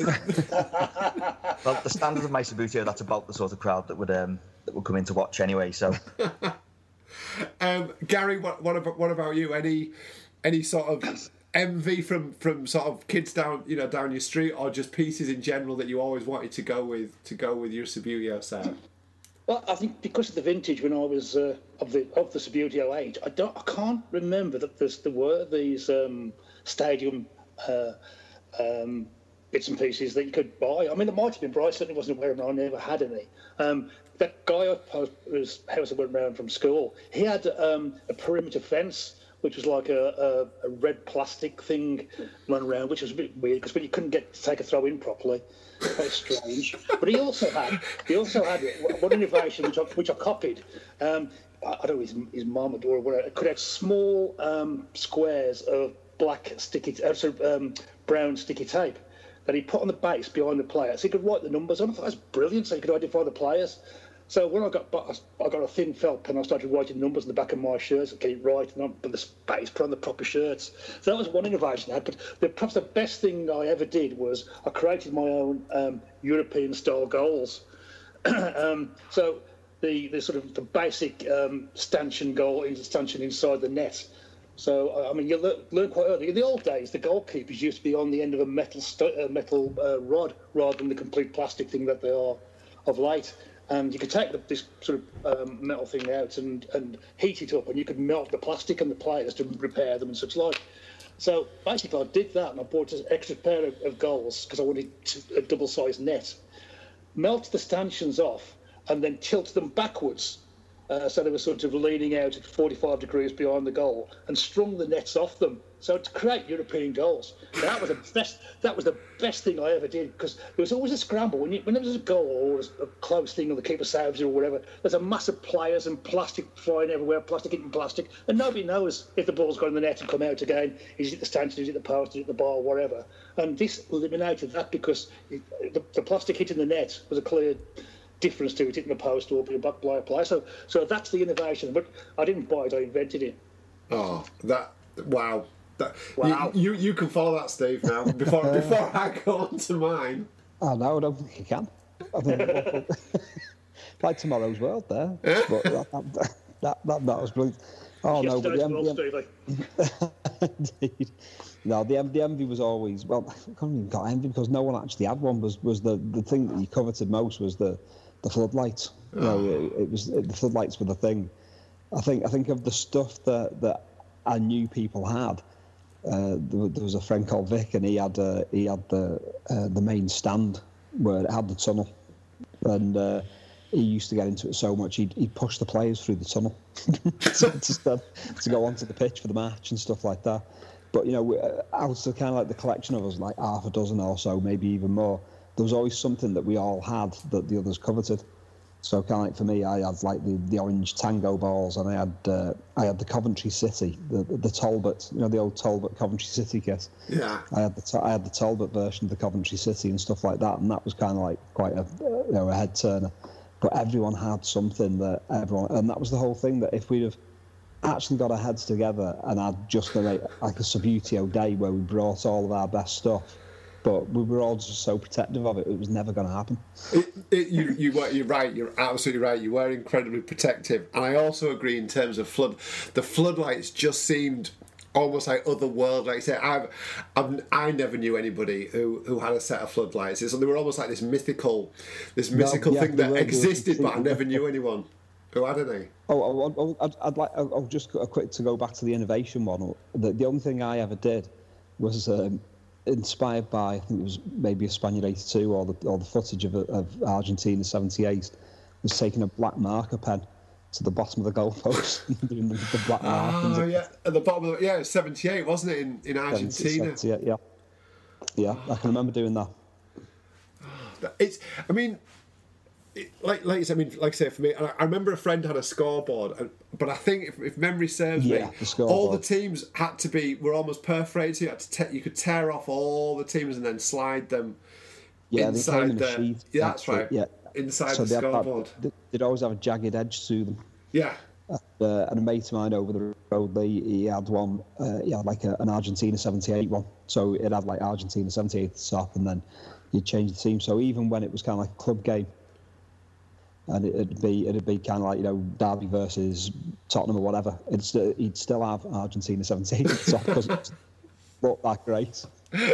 Well, the standard of my Subbuteo, that's about the sort of crowd that would um, that would come in to watch anyway. So, um, Gary, what what about what about you? Any any sort of envy from, from sort of kids down you know down your street, or just pieces in general that you always wanted to go with to go with your Subbuteo set? Well, I think because of the vintage when I was uh, of the of the Subbuteo age, I don't, I can't remember that there's, there were these um, stadium uh, um, bits and pieces that you could buy. I mean, there might have been, but I certainly wasn't aware of them. I never had any. Um, that guy whose house I went around from school, he had um, a perimeter fence, which was like a, a, a red plastic thing run around, which was a bit weird because when you couldn't get to take a throw in properly, quite strange. But he also had he also had one innovation which I, which I copied. Um, I, I don't know his, his mum or whatever. It could have small um, squares of black sticky, uh, sorry, um, brown sticky tape that he put on the base behind the player, so he could write the numbers on. I thought that was brilliant, so he could identify the players. So when I got I got a thin felt pen, I started writing numbers in the back of my shirts and get it right, and put the space, put on the proper shirts. So that was one innovation I had. But the, perhaps the best thing I ever did was I created my own um, European-style goals. um, so the, the sort of the basic um, stanchion goal, stanchion inside the net. So I mean, you learn, learn quite early. In the old days, the goalkeepers used to be on the end of a metal st- uh, metal uh, rod rather than the complete plastic thing that they are of late. And you could take the, this sort of um, metal thing out and, and heat it up, and you could melt the plastic and the players to repair them and such like. So basically, I did that, and I bought an extra pair of, of goals because I wanted to, a double-sized net. Melt the stanchions off, and then tilt them backwards, uh, so they were sort of leaning out at forty-five degrees behind the goal, and strung the nets off them. So to create European goals, that was the best. That was the best thing I ever did, because there was always a scramble when you, when there was a goal or a close thing, or the keeper saves it or whatever. There's a mass of players and plastic flying everywhere, plastic hitting plastic, and nobody knows if the ball's gone in the net and come out again. Is it the stanchion? Is it the post? Is it the bar? Whatever. And this eliminated that because it, the, the plastic hitting the net was a clear difference to it hitting the post or being back by a player. So, so that's the innovation. But I didn't buy it; I invented it. Oh, that wow. That, wow. You, you you can follow that, Steve, now, before before I go on to mine. Oh, no, I don't think you can. I think like Tomorrow's World there. But that, that, that, that, that was brilliant. Oh, no, but the, the, Indeed. No, the, the envy was always, well, I couldn't even got envy because no one actually had one, was, was the, the thing that you coveted most was the, the floodlights. You know, it, it was it, the floodlights were the thing. I think I think of the stuff that, that I knew people had. Uh, there, there was a friend called Vic, and he had uh, he had the uh, the main stand where it had the tunnel, and uh, he used to get into it so much he'd, he'd push the players through the tunnel to, to, to go onto the pitch for the match and stuff like that. But you know, out of kind of like the collection of us, like half a dozen or so, maybe even more, there was always something that we all had that the others coveted. So kind of like for me, I had like the, the orange tango balls, and I had uh, I had the Coventry City, the, the the Talbot, you know, the old Talbot Coventry City kit. Yeah. I had the I had the Talbot version of the Coventry City and stuff like that, and that was kind of like quite a you know a head turner. But everyone had something that everyone, and that was the whole thing. That if we'd have actually got our heads together and had just a, like, like a Subbuteo day where we brought all of our best stuff. But we were all just so protective of it; it was never going to happen. It, it, you, you were, you're right. You're absolutely right. You were incredibly protective, and I also agree in terms of flood. The floodlights just seemed almost like otherworldly. Like I say, I've, I've, I never knew anybody who, who had a set of floodlights. It's, they were almost like this mythical, this mythical no, yeah, thing that were, existed, but I never knew anyone who had any. Oh, oh, oh I'd, I'd like. I'll just a quick to go back to the innovation one. The, the only thing I ever did was. Um, inspired by, I think it was maybe a Spaniard eighty-two or the or the footage of, of Argentina seventy-eight, was taking a black marker pen to the bottom of the goalpost and doing the, the black markings. Oh, yeah, at the bottom of the, yeah, it was seventy-eight, wasn't it, in, in Argentina? Yeah, yeah. Yeah, I can remember doing that. It's, I mean, it, like, like I mean, like I say, for me, I, I remember a friend had a scoreboard, and, but I think if, if memory serves yeah, me, the all the teams had to be were almost perforated. So you had to te- you could tear off all the teams and then slide them yeah, inside in the. sheet, yeah, that's right. Yeah, inside so the scoreboard. That, they'd always have a jagged edge to them. Yeah. Uh, and a mate of mine over the road, they, he had one, uh, he had like a, an Argentina seventy-eight one. So it had like Argentina seventy-eight at the top, and then you'd change the team. So even when it was kind of like a club game, and it'd be it'd be kind of like, you know, Derby versus Tottenham or whatever, it'd st- he'd still have Argentina seventy-eight at the top because it looked that great.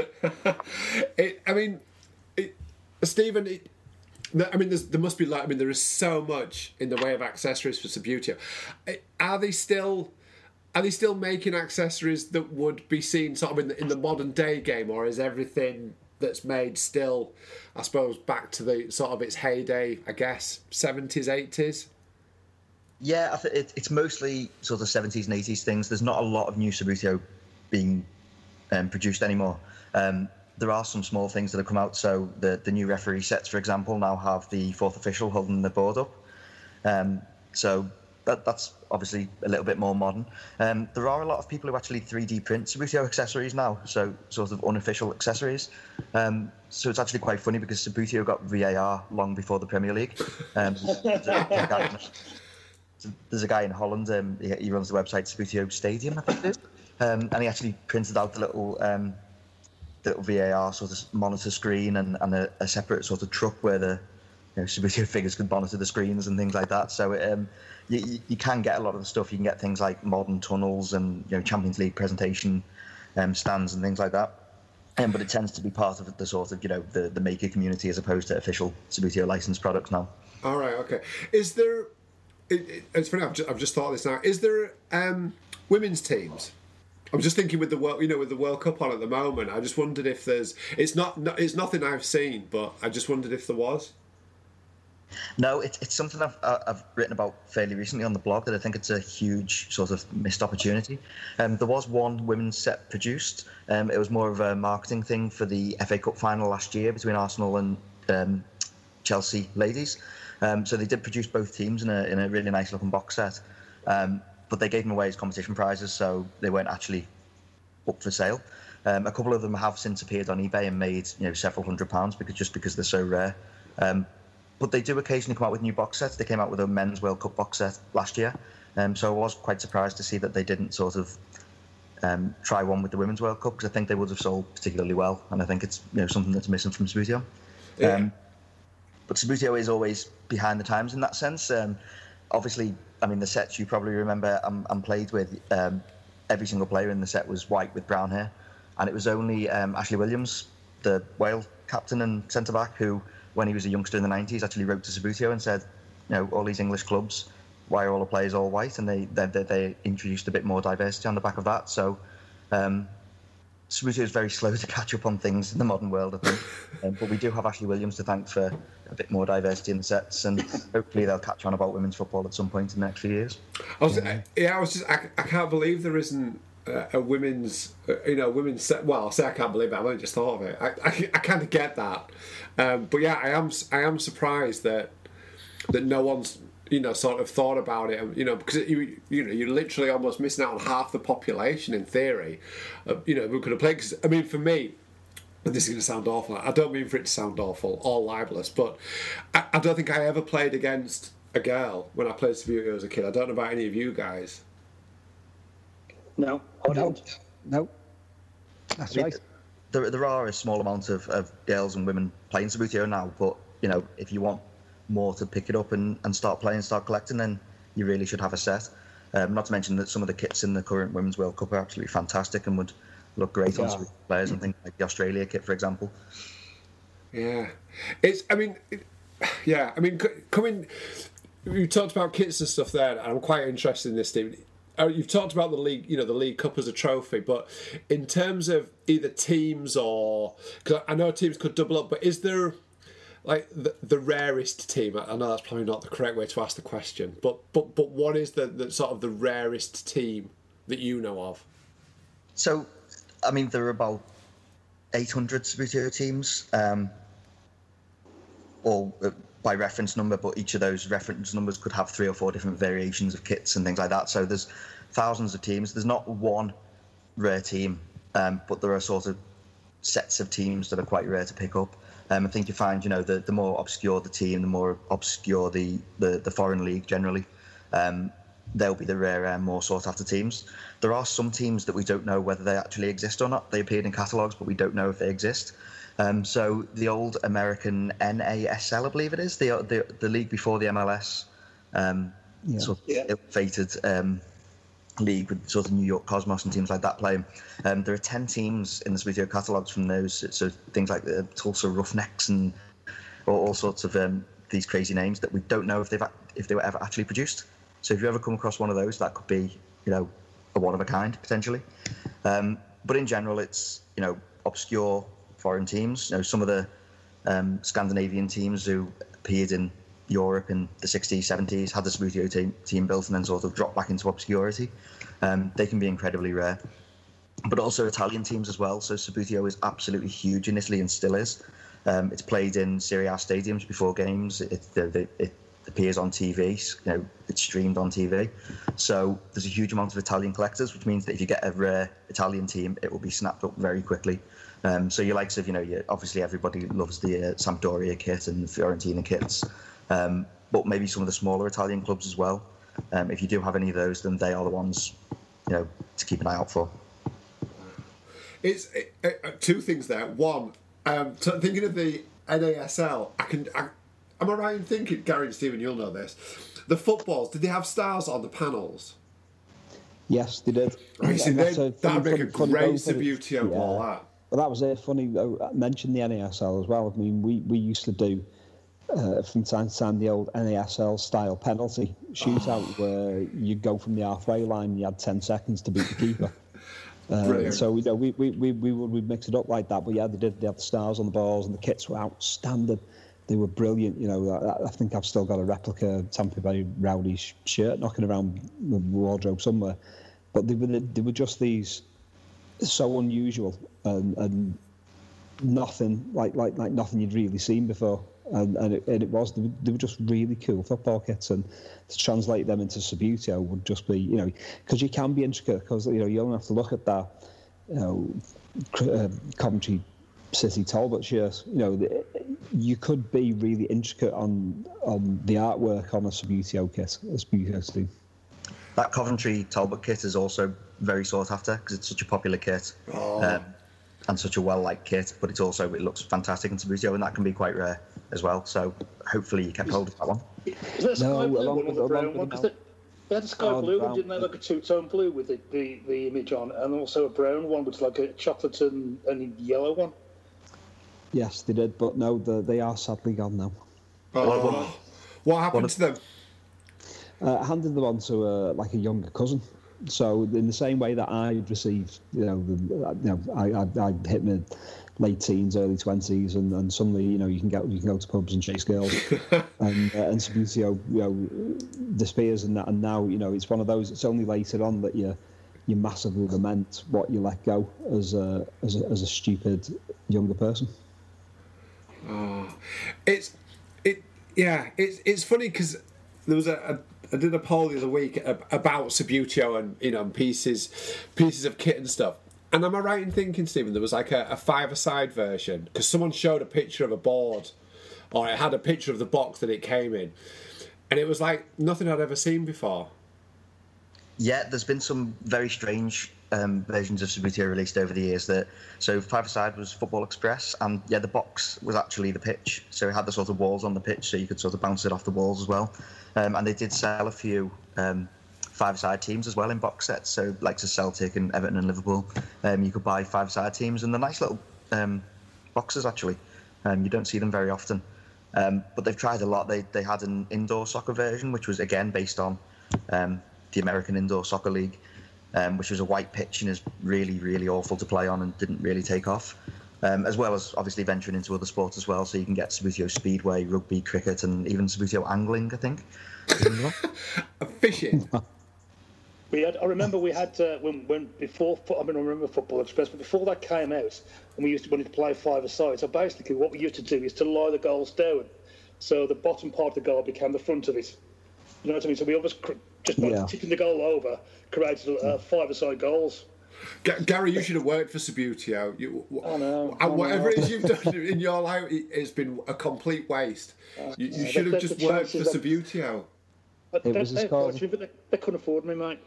it, I mean, it, Stephen. It, I mean, there's, there must be like I mean, there is so much in the way of accessories for Subbuteo. Are they still? Are they still making accessories that would be seen sort of in the, in the modern day game, or is everything that's made still, I suppose, back to the sort of its heyday, I guess, seventies, eighties? Yeah, I th- it, it's mostly sort of seventies and eighties things. There's not a lot of new Subbuteo being um, produced anymore. Um, there are some small things that have come out. So the, the new referee sets, for example, now have the fourth official holding the board up. Um, so that, that's obviously a little bit more modern. Um, there are a lot of people who actually three D print Subbuteo accessories now, so sort of unofficial accessories. Um, so it's actually quite funny because Subbuteo got V A R long before the Premier League. Um, there's, a, there's, a guy in, there's a guy in Holland, um, he, he runs the website Subbuteo Stadium, I think it is, um, and he actually printed out the little, um, the little V A R sort of monitor screen and, and a, a separate sort of truck where the you know, Subbuteo figures could monitor the screens and things like that. So it, um, you, you can get a lot of the stuff. You can get things like modern tunnels and you know Champions League presentation um, stands and things like that. Um, but it tends to be part of the sort of you know the, the maker community as opposed to official Subbuteo licensed products now. All right, okay. Is there? It, it, it's funny. I've just, I've just thought of this now. Is there um, women's teams? I'm just thinking with the world, you know, with the World Cup on at the moment. I just wondered if there's. It's not. It's nothing I've seen, but I just wondered if there was. No, it's it's something I've I've written about fairly recently on the blog that I think it's a huge sort of missed opportunity. Um, there was one women's set produced. Um, it was more of a marketing thing for the F A Cup final last year between Arsenal and um, Chelsea ladies. Um, so they did produce both teams in a in a really nice looking box set. Um, but they gave them away as competition prizes, so they weren't actually up for sale. Um, a couple of them have since appeared on eBay and made you know several hundred pounds because just because they're so rare. Um, But they do occasionally come out with new box sets. They came out with a men's World Cup box set last year. Um, so I was quite surprised to see that they didn't sort of um, try one with the Women's World Cup because I think they would have sold particularly well. And I think it's you know something that's missing from Subbuteo. Yeah. Um, but Subbuteo is always behind the times in that sense. Um, obviously, I mean, the sets you probably remember and, and played with, um, every single player in the set was white with brown hair. And it was only um, Ashley Williams, the Wales captain and centre-back, who... when he was a youngster in the nineties, actually wrote to Subbuteo and said, you know, all these English clubs, why are all the players all white? And they they, they introduced a bit more diversity on the back of that. So um, Subbuteo is very slow to catch up on things in the modern world, I think. um, but we do have Ashley Williams to thank for a bit more diversity in the sets, and hopefully they'll catch on about women's football at some point in the next few years. I was, yeah, I was just, I, I can't believe there isn't uh, a women's, uh, you know, women's set. Well, I'll say I can't believe it. I've only just thought of it. I, I, I kind of get that, um, but yeah, I am, I am surprised that that no one's you know sort of thought about it. You know, because you you know you're literally almost missing out on half the population in theory. Uh, you know, who could have played. Cause, I mean, for me. And this is going to sound awful. I don't mean for it to sound awful or libelous, but I, I don't think I ever played against a girl when I played Subbuteo as a kid. I don't know about any of you guys. No, I No, don't. no. That's I mean, right. There, there are a small amount of, of girls and women playing Subbuteo now, but you know, if you want more to pick it up and, and start playing, start collecting, then you really should have a set. Um, not to mention that some of the kits in the current Women's World Cup are absolutely fantastic and would look great Yeah. on Subbuteo players, and things like the Australia kit, for example. Yeah, it's. I mean, it, yeah. I mean, c- coming. You talked about kits and stuff there, and I'm quite interested in this, Steve. Uh, You've talked about the league, you know, the League Cup as a trophy, but in terms of either teams or, because I know teams could double up, but is there like the, the rarest team? I know that's probably not the correct way to ask the question, but but but what is the, the sort of the rarest team that you know of? So, I mean, there are about eight hundred Subbuteo teams, um, all uh, by reference number, but each of those reference numbers could have three or four different variations of kits and things like that. So there's thousands of teams. There's not one rare team, um, but there are sort of sets of teams that are quite rare to pick up. Um, I think you find, you know, the, the more obscure the team, the more obscure the, the, the foreign league generally. Um, they'll be the rarer, more sought-after teams. There are some teams that we don't know whether they actually exist or not. They appeared in catalogues, but we don't know if they exist. Um, so the old American N A S L, I believe it is, the the, the league before the M L S, um, Yeah. sort of Yeah. ill-fated um, league with sort of New York Cosmos and teams like that playing. Um, there are ten teams in the Subbuteo catalogues from those, so things like the Tulsa Roughnecks and all, all sorts of um, these crazy names that we don't know if they've if they were ever actually produced. So if you ever come across one of those, that could be, you know, a one of a kind potentially. Um, but in general, it's, you know, obscure foreign teams. You know, some of the um, Scandinavian teams who appeared in Europe in the sixties, seventies, had the Subbuteo team, team built and then sort of dropped back into obscurity. Um, they can be incredibly rare. But also Italian teams as well. So Subbuteo is absolutely huge in Italy and still is. Um, it's played in Serie A stadiums before games. It, it, it appears on T V. You know, it's streamed on T V. So there's a huge amount of Italian collectors, which means that if you get a rare Italian team, it will be snapped up very quickly. Um, so your likes of, you know, you, obviously everybody loves the uh, Sampdoria kit and the Fiorentina kits, um, but maybe some of the smaller Italian clubs as well. Um, if you do have any of those, then they are the ones, you know, to keep an eye out for. It's it, it, two things there. One, um, t- thinking of the N A S L, I can. I, am I right in thinking, Gary and Stephen, you'll know this? The footballs, did they have stars on the panels? Yes, they did. Right, see, And they, that's a that'd funny- make a funny great note of it. Subbuteo ball. That. Well, that was it. Funny, though, I mentioned the N A S L as well. I mean, we, we used to do uh, from time to time the old N A S L style penalty shootout Oh. where you'd go from the halfway line and you had ten seconds to beat the keeper. Uh, Brilliant. so you know, we, we, we, we would we'd mix it up like that. But yeah, they did. They had the stars on the balls and the kits were outstanding. They were brilliant. You know, I, I think I've still got a replica Tampa Bay Rowdy sh- shirt knocking around the wardrobe somewhere. But they were they were just these so unusual and, and nothing like like like nothing you'd really seen before. And and it, and it was they were, they were just really cool football kits, and to translate them into Subbuteo would just be, you know, because you can be intricate, because you know you don't have to look at that, you know, uh, Coventry City Talbot shirt. You know, the, you could be really intricate on on the artwork on a Subbuteo kit, a Subbuteo team. That Coventry Talbot kit is also very sought after because it's such a popular kit. Oh. Um, and such a well-liked kit, but it's also, it looks fantastic in Subbuteo, and that can be quite rare as well. So hopefully you kept hold of that one. Is there a sky No, blue along one or with- the along brown with one? the Because they, they had a sky Oh, the blue one, brown- didn't they? Like a two-tone blue with the, the, the image on, and also a brown one, which is like a chocolate and, and yellow one. Yes, they did, but no, the, they are sadly gone now. Oh. What happened to them? Uh, I handed them on to uh, like a younger cousin. So in the same way that I'd received, you know, the, you know, I, I, I hit my late teens, early twenties, and, and suddenly, you know, you can get you can go to pubs and chase girls, and uh, and Subbuteo, you know, disappears, and that, and now, you know, it's one of those. It's only later on that you you massively lament what you let go as a as a, as a stupid younger person. Oh. It's it. yeah, it's it's funny because there was a, a I did a poll the other week about Subbuteo and you know and pieces pieces of kit and stuff. And am I right in thinking, Stephen, there was like a, a five-a-side version because someone showed a picture of a board, or it had a picture of the box that it came in, and it was like nothing I'd ever seen before. Yeah, there's been some very strange um, versions of Subbuteo released over the years. That so five-a-side was Football Express, and yeah, the box was actually the pitch. So it had the sort of walls on the pitch, so you could sort of bounce it off the walls as well. Um, and they did sell a few um, five-a-side teams as well in box sets. So like to Celtic and Everton and Liverpool, um, you could buy five-a-side teams, and they're nice little um, boxes actually. Um, you don't see them very often, um, but they've tried a lot. They they had an indoor soccer version, which was again based on um, the American Indoor Soccer League, um, which was a white pitch and is really, really awful to play on and didn't really take off. Um, as well as obviously venturing into other sports as well, so you can get Subbuteo Speedway, rugby, cricket, and even Subbuteo Angling, I think. Fishing. We had. I remember we had uh, when when before. I mean, I remember Football Express, but before that came out, and we used to wanted to play five-a-side. So basically, what we used to do is to lie the goals down, so the bottom part of the goal became the front of it. You know what I mean? So we always cr- just by Yeah. tipping the goal over created uh, five-a-side goals. G- Gary, you should have worked for Subbuteo. You, I know, and I whatever know. it is you've done in your life, it- it's been a complete waste. You, you yeah, should the- have the just worked for chances of- Subbuteo. But It they, was they, his call. but they, they couldn't afford me, mate.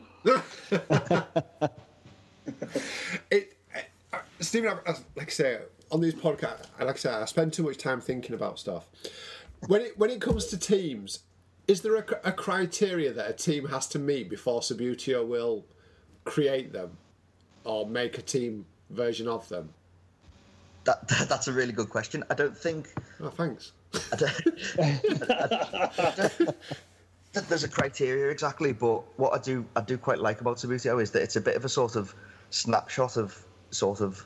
It, uh, Stephen, I, I- like I say, on these podcasts, I- like I say, I spend too much time thinking about stuff. When it when it comes to teams, is there a, cr- a criteria that a team has to meet before Subbuteo will create them or make a team version of them? That, that that's a really good question. I don't think Oh, thanks. I don't, I don't, that there's a criteria exactly, but what I do I do quite like about Subbuteo is that it's a bit of a sort of snapshot of sort of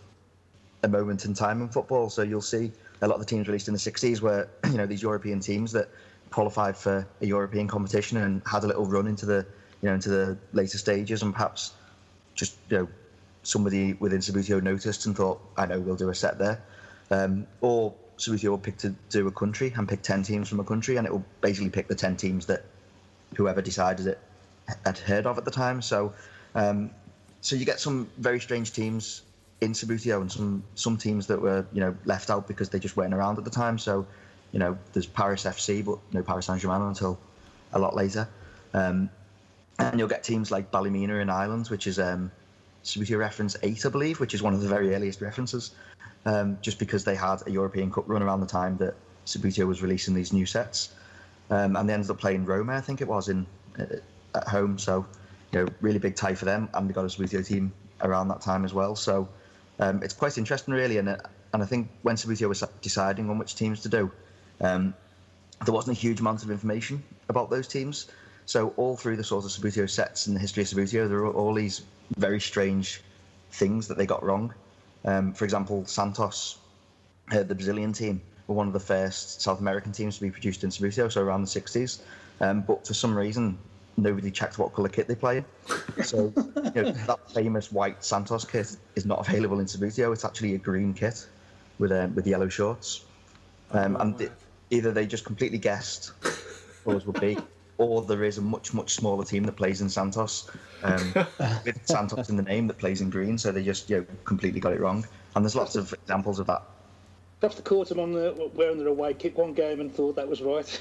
a moment in time in football. So you'll see a lot of the teams released in the sixties where you know these European teams that qualified for a European competition and had a little run into the you know into the later stages, and perhaps just you know somebody within Subbuteo noticed and thought, I know we'll do a set there, um, or Subbuteo will pick to do a country and pick ten teams from a country, and it will basically pick the ten teams that whoever decided it had heard of at the time. So, um, so you get some very strange teams in Subbuteo, and some some teams that were you know left out because they just weren't around at the time. So, you know, there's Paris F C, but no Paris Saint-Germain until a lot later. Um, and you'll get teams like Ballymena in Ireland, which is um, Subbuteo reference eight, I believe, which is one of the very earliest references. Um, just because they had a European Cup run around the time that Subbuteo was releasing these new sets. Um, and they ended up playing Roma, I think it was, in uh, at home. So, you know, really big tie for them. And they got a Subbuteo team around that time as well. So um, it's quite interesting, really. And, uh, and I think when Subbuteo was deciding on which teams to do, um, there wasn't a huge amount of information about those teams. So all through the sort of Subbuteo sets and the history of Subbuteo, there were all these very strange things that they got wrong. Um, for example, Santos, uh, the Brazilian team, were one of the first South American teams to be produced in Subbuteo, so around the sixties. Um, but for some reason, nobody checked what colour kit they played. So you know, that famous white Santos kit is not available in Subbuteo. It's actually a green kit with um, with yellow shorts. Um, and th- either they just completely guessed colours would be, or there is a much, much smaller team that plays in Santos, um, with Santos in the name, that plays in green, so they just you know, completely got it wrong. And there's lots of examples of that. Perhaps they caught them on the, wearing their away kit one game and thought that was right.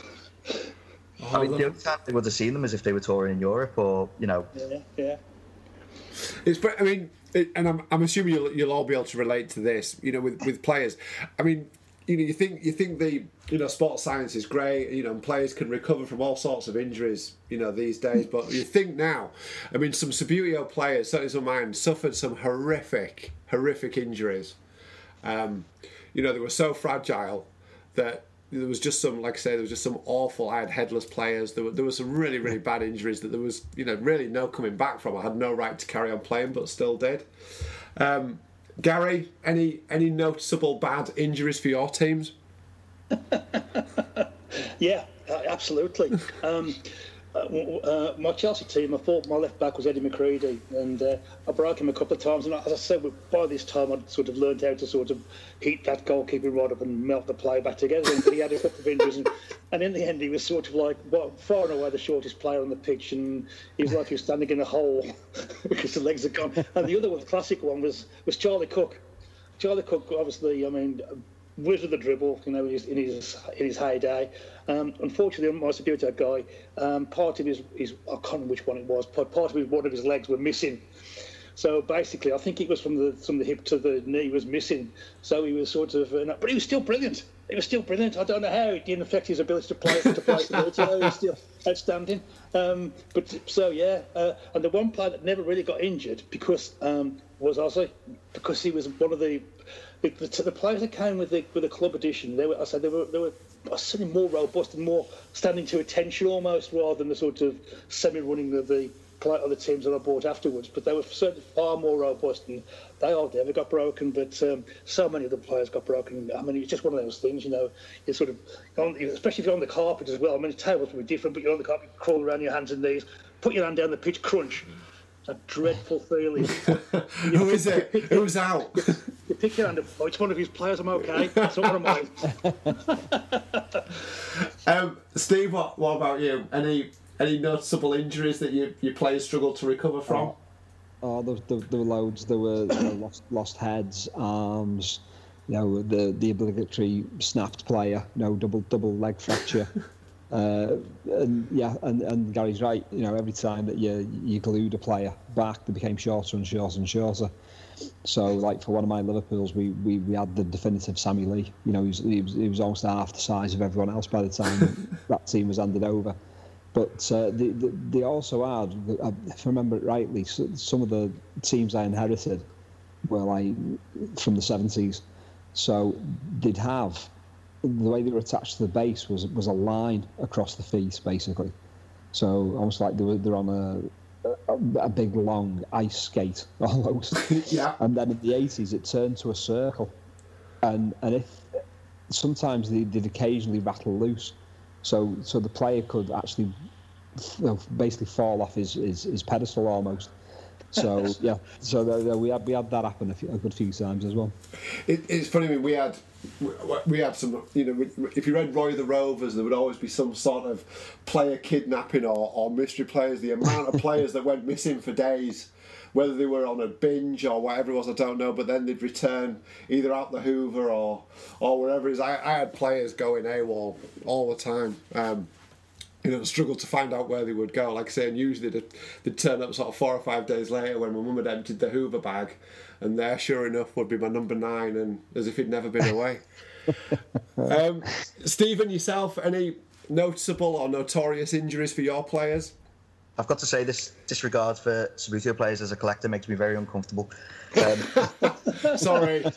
I mean, the only time they would have seen them is if they were touring in Europe, or, you know... Yeah, yeah. It's, I mean, it, and I'm, I'm assuming you'll, you'll all be able to relate to this, you know, with, with players. I mean, you know, you think you think the you know sports science is great, you know, and players can recover from all sorts of injuries, you know, these days. But you think now, I mean, some Subbuteo players, certainly some of mine, suffered some horrific, horrific injuries. Um, you know, they were so fragile that there was just some, like I say, there was just some awful. I had headless players. There were there were some really really bad injuries that there was you know really no coming back from. I had no right to carry on playing, but still did. Um, Gary, any any noticeable bad injuries for your teams? Yeah, uh, absolutely. um, uh, uh, my Chelsea team, I thought my left back was Eddie McCready, and uh, I broke him a couple of times. And as I said, by this time I'd sort of learned how to sort of heat that goalkeeping rod up and melt the play back together. But he had a couple of injuries, and, and in the end, he was sort of like well, far and away the shortest player on the pitch, and he was like he was standing in a hole because the legs are gone. And the other one, the classic one, was was Charlie Cook. Charlie Cook, obviously, I mean, wizard of the dribble, you know, in his in his, in his heyday. Um, unfortunately, my Subbuteo guy, um, part of his, his, I can't remember which one it was, part of his, one of his legs were missing. So basically, I think it was from the from the hip to the knee was missing. So he was sort of, uh, but he was still brilliant. He was still brilliant. I don't know how it didn't affect his ability to play to play Subbuteo. He was still outstanding. Um, but so yeah, uh, and the one player that never really got injured because um, was Ozzy, because he was one of the the, the, the players that came with the with the club edition. They were, I said, they were they were certainly more robust and more standing to attention almost, rather than the sort of semi-running of the other teams that I bought afterwards. But they were certainly far more robust, and they all never got broken. But um, so many of the players got broken. I mean, it's just one of those things, you know. You sort of, especially if you're on the carpet as well. I mean, the tables will be different, but you're on the carpet, you crawl around your hands and knees, put your hand down the pitch, crunch. It's a dreadful feeling. Who is it? Who's out? You, you pick your hand up. Oh, it's one of his players. I'm okay. It's not one of mine. um, Steve, what, what about you? Any any noticeable injuries that you, your players struggled to recover from? Oh, there, there, there were loads. There were you know, lost lost heads, arms. You know, the the obligatory snapped player. You know, double double leg fracture. Uh, and yeah, and, and Gary's right. You know, every time that you you glued a player back, they became shorter and shorter and shorter. So, like for one of my Liverpools, we, we, we had the definitive Sammy Lee. You know, he was, he was he was almost half the size of everyone else by the time that team was handed over. But uh, they, they they also had, if I remember it rightly, some of the teams I inherited were like from the seventies. So they'd have. The way they were attached to the base was was a line across the feet, basically. So almost like they were they're on a a, a big long ice skate almost. Yeah. And then in the eighties, it turned to a circle, and and if sometimes they did occasionally rattle loose, so so the player could actually you know, basically fall off his, his, his pedestal almost. So yeah, so there, we had we had that happen a, few, a good few times as well. It, it's funny. I mean, we had we had some. You know, if you read Roy the Rovers, there would always be some sort of player kidnapping or, or mystery players. The amount of players that went missing for days, whether they were on a binge or whatever it was, I don't know. But then they'd return either out the Hoover or or wherever it is. I, I had players going AWOL all the time. Um, You know, struggled to find out where they would go. Like I say, and usually they'd, they'd turn up sort of four or five days later when my mum had emptied the Hoover bag, and there, sure enough, would be my number nine, and as if he'd never been away. um, Stephen, yourself, any noticeable or notorious injuries for your players? I've got to say, this disregard for Subbuteo players as a collector makes me very uncomfortable. Um, Sorry.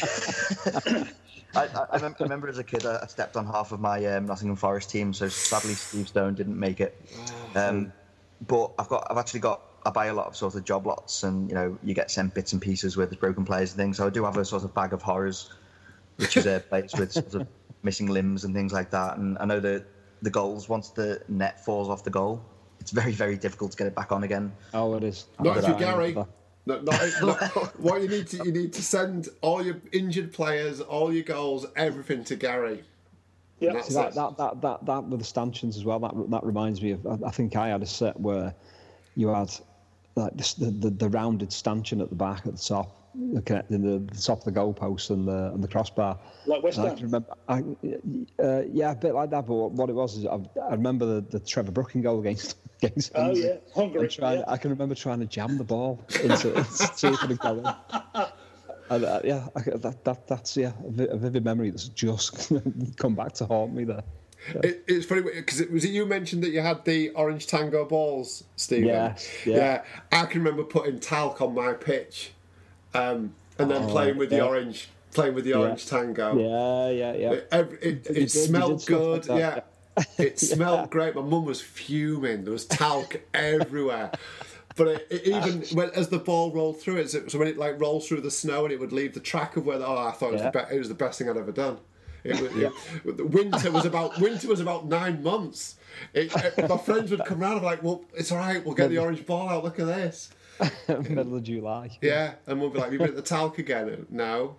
I, I, I remember as a kid, I stepped on half of my um, Nottingham Forest team, so sadly Steve Stone didn't make it. Um, but I've got, I've actually got, I buy a lot of sort of job lots, and you know, you get sent bits and pieces with broken players and things. So I do have a sort of bag of horrors, which is a players with sort of missing limbs and things like that. And I know that the goals, once the net falls off the goal, it's very, very difficult to get it back on again. Oh, it is. Not if you're Gary. No, not, not, what you need to you need to send all your injured players, all your goals, everything to Gary. Yeah, See, that, that that that that with the stanchions as well. That that reminds me of. I think I had a set where you had like the the, the rounded stanchion at the back at the top, connecting the, the top of the goalpost and the and the crossbar. Like West Ham. I can remember. I, uh, yeah, a bit like that. But what it was is I, I remember the, the Trevor Brooking goal against. against oh yeah, Hungary. Trying, yeah. I can remember trying to jam the ball into see if it go in. And, uh, yeah, I, that that that's yeah a vivid memory that's just come back to haunt me there. Yeah. It, it's funny because it was it you mentioned that you had the orange tango balls, Stephen. Yes, yeah. yeah. I can remember putting talc on my pitch, um, and then oh, playing with yeah. the orange, playing with the yeah. orange tango. Yeah, yeah, yeah. It, it, it, it did, smelled good. Like yeah. yeah. It smelled yeah. great. My mum was fuming. There was talc everywhere. But it, it even when, as the ball rolled through it, so when it like rolls through the snow and it would leave the track of where. The, oh, I thought it was, yeah. the be- it was the best thing I'd ever done. It was, yeah. it, winter was about winter was about nine months. It, it, my friends would come round and be like, "Well, it's all right. We'll get the orange ball out. Look at this." Middle of July. Yeah, and we'll be like, "You been at the talc again?" No.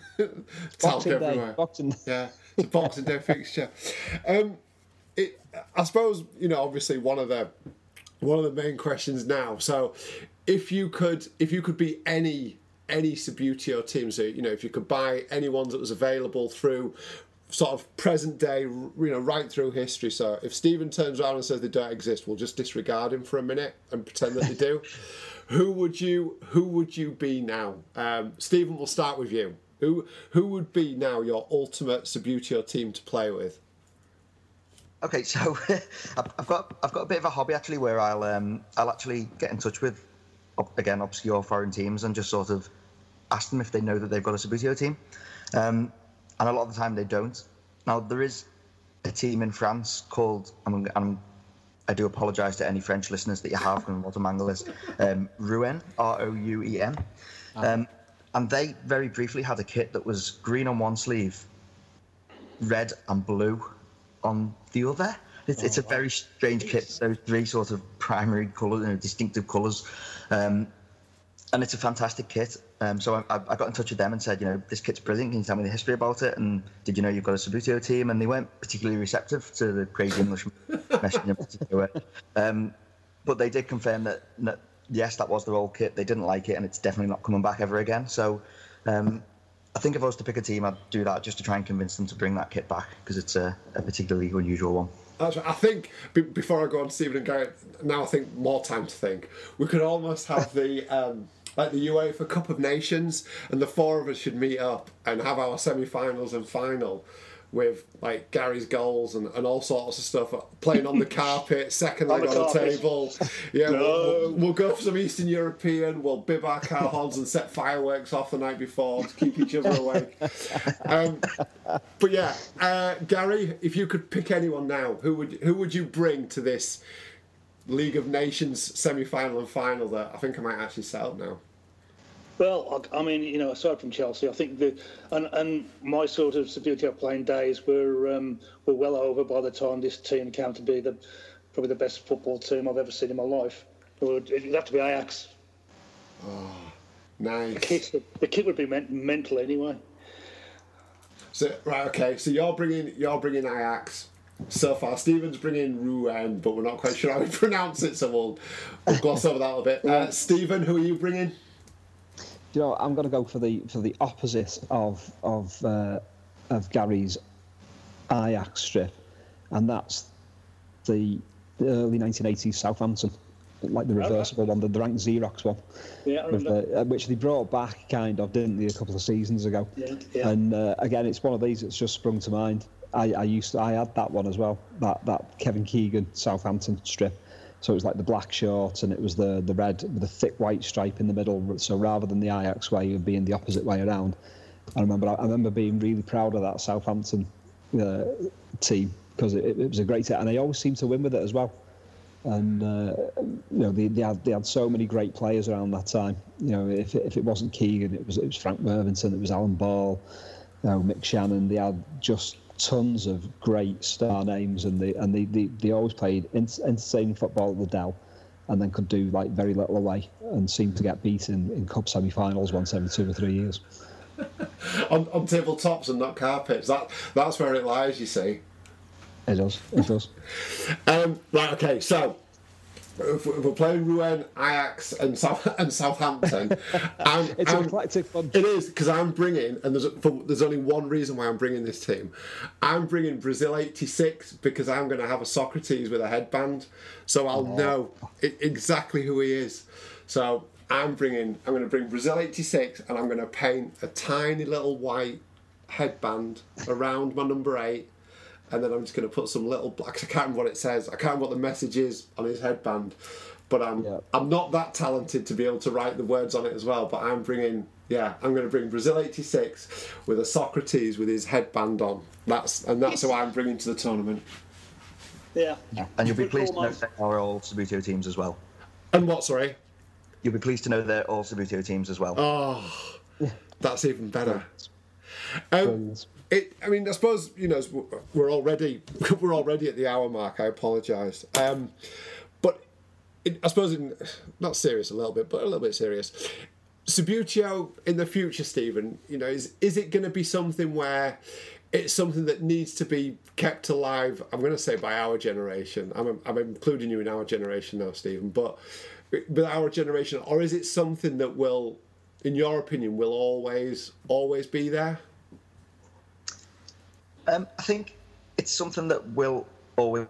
Talc everywhere. Day, Boxing Day. Yeah, it's a Boxing Day fixture. Um, it, I suppose, you know, obviously one of the one of the main questions now. So, if you could, if you could be any any Subbuteo team, so you know, if you could buy any ones that was available through sort of present day, you know, right through history. So, if Stephen turns around and says they don't exist, we'll just disregard him for a minute and pretend that they do. Who would you Who would you be now? Um, Stephen, we'll start with you. Who Who would be now your ultimate Subbuteo team to play with? Okay, so I've got I've got a bit of a hobby actually, where I'll um, I'll actually get in touch with, again, obscure foreign teams and just sort of ask them if they know that they've got a Subbuteo team, um, and a lot of the time they don't. Now there is a team in France called, I'm, I'm, I do apologise to any French listeners that you have from what a mangle is, um, Rouen, R O U E N, um, and they very briefly had a kit that was green on one sleeve, red and blue on the other. It's, oh, it's a wow. very strange kit. Those three sort of primary colours, you know, distinctive colours, um, and it's a fantastic kit. Um, so I, I got in touch with them and said, you know, this kit's brilliant. Can you tell me the history about it? And did you know you've got a Subbuteo team? And they weren't particularly receptive to the crazy English messaging to do it. Um, but they did confirm that, that yes, that was their old kit. They didn't like it, and it's definitely not coming back ever again. So. Um, I think if I was to pick a team, I'd do that just to try and convince them to bring that kit back, because it's a, a particularly unusual one. That's right. I think, b- before I go on to Stephen and Garrett, now I think more time to think. We could almost have the um, like the UEFA Cup of Nations, and the four of us should meet up and have our semi-finals and final with like Gary's goals and, and all sorts of stuff, playing on the carpet, second leg on the table. Yeah, no. we'll, we'll, we'll go for some Eastern European, we'll bib our car horns and set fireworks off the night before to keep each other awake. Um, but yeah, uh, Gary, if you could pick anyone now, who would who would you bring to this League of Nations semi-final and final that I think I might actually set up now? Well, I mean, you know, aside from Chelsea, I think the and, and my sort of Subbuteo playing days were um, were well over by the time this team came to be the probably the best football team I've ever seen in my life. It would, it would have to be Ajax. Oh, nice. The kit, the kit would be men- mental anyway. So right, okay. So you're bringing you're bringing Ajax. So far, Stephen's bringing Rouen, but we're not quite sure how we pronounce it, so we'll, we'll gloss over that a little bit. Uh, Stephen, who are you bringing? You know, I'm going to go for the for the opposite of of uh, of Gary's Ajax strip, and that's the, the early nineteen eighties Southampton, like the reversible one, the, the rank Xerox one, yeah, with the, uh, which they brought back kind of, didn't they, a couple of seasons ago? Yeah, yeah. And uh, again, it's one of these that's just sprung to mind. I, I used to, I had that one as well, that that Kevin Keegan Southampton strip. So it was like the black shorts, and it was the, the red with a thick white stripe in the middle. So rather than the Ajax way, it would be in the opposite way around. I remember I remember being really proud of that Southampton uh, team, because it, it was a great set, and they always seemed to win with it as well. And uh, you know, they, they had they had so many great players around that time. You know, if it, if it wasn't Keegan, it was it was Frank Mervinson, it was Alan Ball, you know, Mick Shannon. They had just tons of great star names, and they and they, they, they always played entertaining football at the Dell, and then could do like very little away, and seemed to get beaten in cup semi-finals once every two or three years. on, on tabletops and not carpets. That that's where it lies, you see. It does. It does. um, right. Okay. So if we're playing Rouen, Ajax, and South and Southampton, I'm, it's I'm, an eclectic bunch. It is, because I'm bringing, and there's a, for, there's only one reason why I'm bringing this team. I'm bringing Brazil eighty-six because I'm going to have a Socrates with a headband, so I'll oh. know it, exactly who he is. So I'm bringing, I'm going to bring Brazil eighty-six, and I'm going to paint a tiny little white headband around my number eight. And then I'm just going to put some little black. I can't remember what it says. I can't remember what the message is on his headband. But I'm yeah. I'm not that talented to be able to write the words on it as well. But I'm bringing, yeah, I'm going to bring Brazil eighty-six with a Socrates with his headband on. That's and that's who I'm bringing to the tournament. Yeah. yeah. And you'll be pleased to know that are all Subbuteo teams as well. And what? Sorry. You'll be pleased to know they're all Subbuteo teams as well. Oh, that's even better. Um, it. I mean, I suppose you know we're already we're already at the hour mark. I apologise, um, but it, I suppose in, not serious a little bit, but a little bit serious. Subbuteo in the future, Stephen. You know, is is it going to be something where it's something that needs to be kept alive? I'm going to say by our generation. I'm I'm including you in our generation now, Stephen. But with our generation, or is it something that will, in your opinion, will always always be there? Um, I think it's something that will always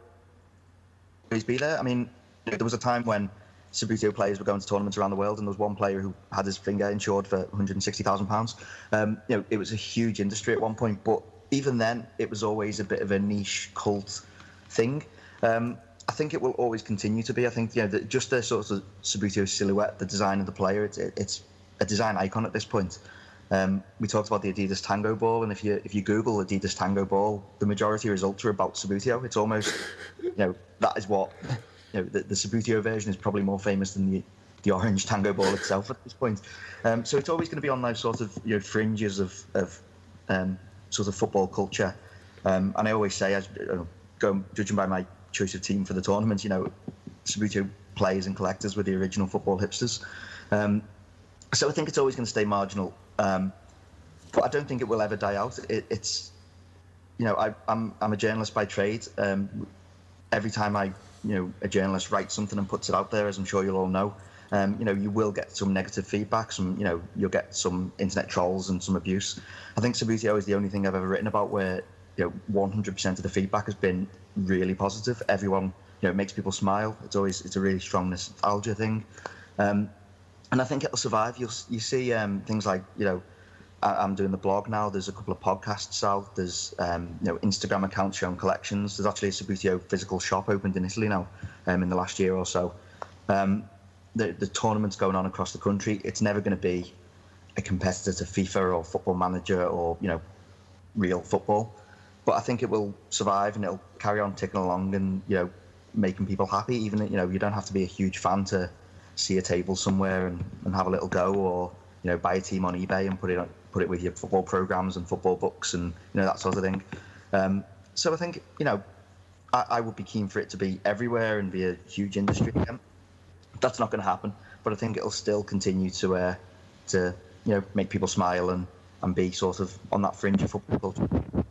be there. I mean, there was a time when Subbuteo players were going to tournaments around the world, and there was one player who had his finger insured for one hundred sixty thousand pounds. Um, you know, it was a huge industry at one point, but even then, it was always a bit of a niche cult thing. Um, I think it will always continue to be. I think you know, the, just the sort of Subbuteo silhouette, the design of the player, it's, it, it's a design icon at this point. Um, we talked about the Adidas Tango Ball, and if you if you Google Adidas Tango Ball, the majority of results are about Subbuteo. It's almost, you know, that is what, you know, the, the Subbuteo version is probably more famous than the the orange Tango Ball itself at this point. Um, so it's always going to be on those sort of you know fringes of of um, sort of football culture. Um, and I always say, as you know, go judging by my choice of team for the tournament, you know, Subbuteo players and collectors were the original football hipsters. Um, so I think it's always going to stay marginal. Um, but I don't think it will ever die out. It, it's, you know, I, I'm I'm a journalist by trade. Um, every time I, you know, a journalist writes something and puts it out there, as I'm sure you'll all know, um, you know, you will get some negative feedback. Some, you know, you'll get some internet trolls and some abuse. I think Subbuteo is the only thing I've ever written about where, you know, one hundred percent of the feedback has been really positive. Everyone, you know, it makes people smile. It's always it's a really strong nostalgia thing. Um, And I think it'll survive. You'll you see um, things like, you know, I, I'm doing the blog now. There's a couple of podcasts out. There's um, you know Instagram accounts showing collections. There's actually a Subbuteo physical shop opened in Italy now, um, in the last year or so. Um, the the tournaments going on across the country. It's never going to be a competitor to FIFA or Football Manager or you know real football, but I think it will survive and it'll carry on ticking along and you know making people happy. Even you know you don't have to be a huge fan to see a table somewhere and, and have a little go, or you know buy a team on eBay and put it on, put it with your football programs and football books and you know that sort of thing. Um, so I think you know I, I would be keen for it to be everywhere and be a huge industry again. That's not going to happen, but I think it'll still continue to uh, to you know make people smile and, and be sort of on that fringe of football culture.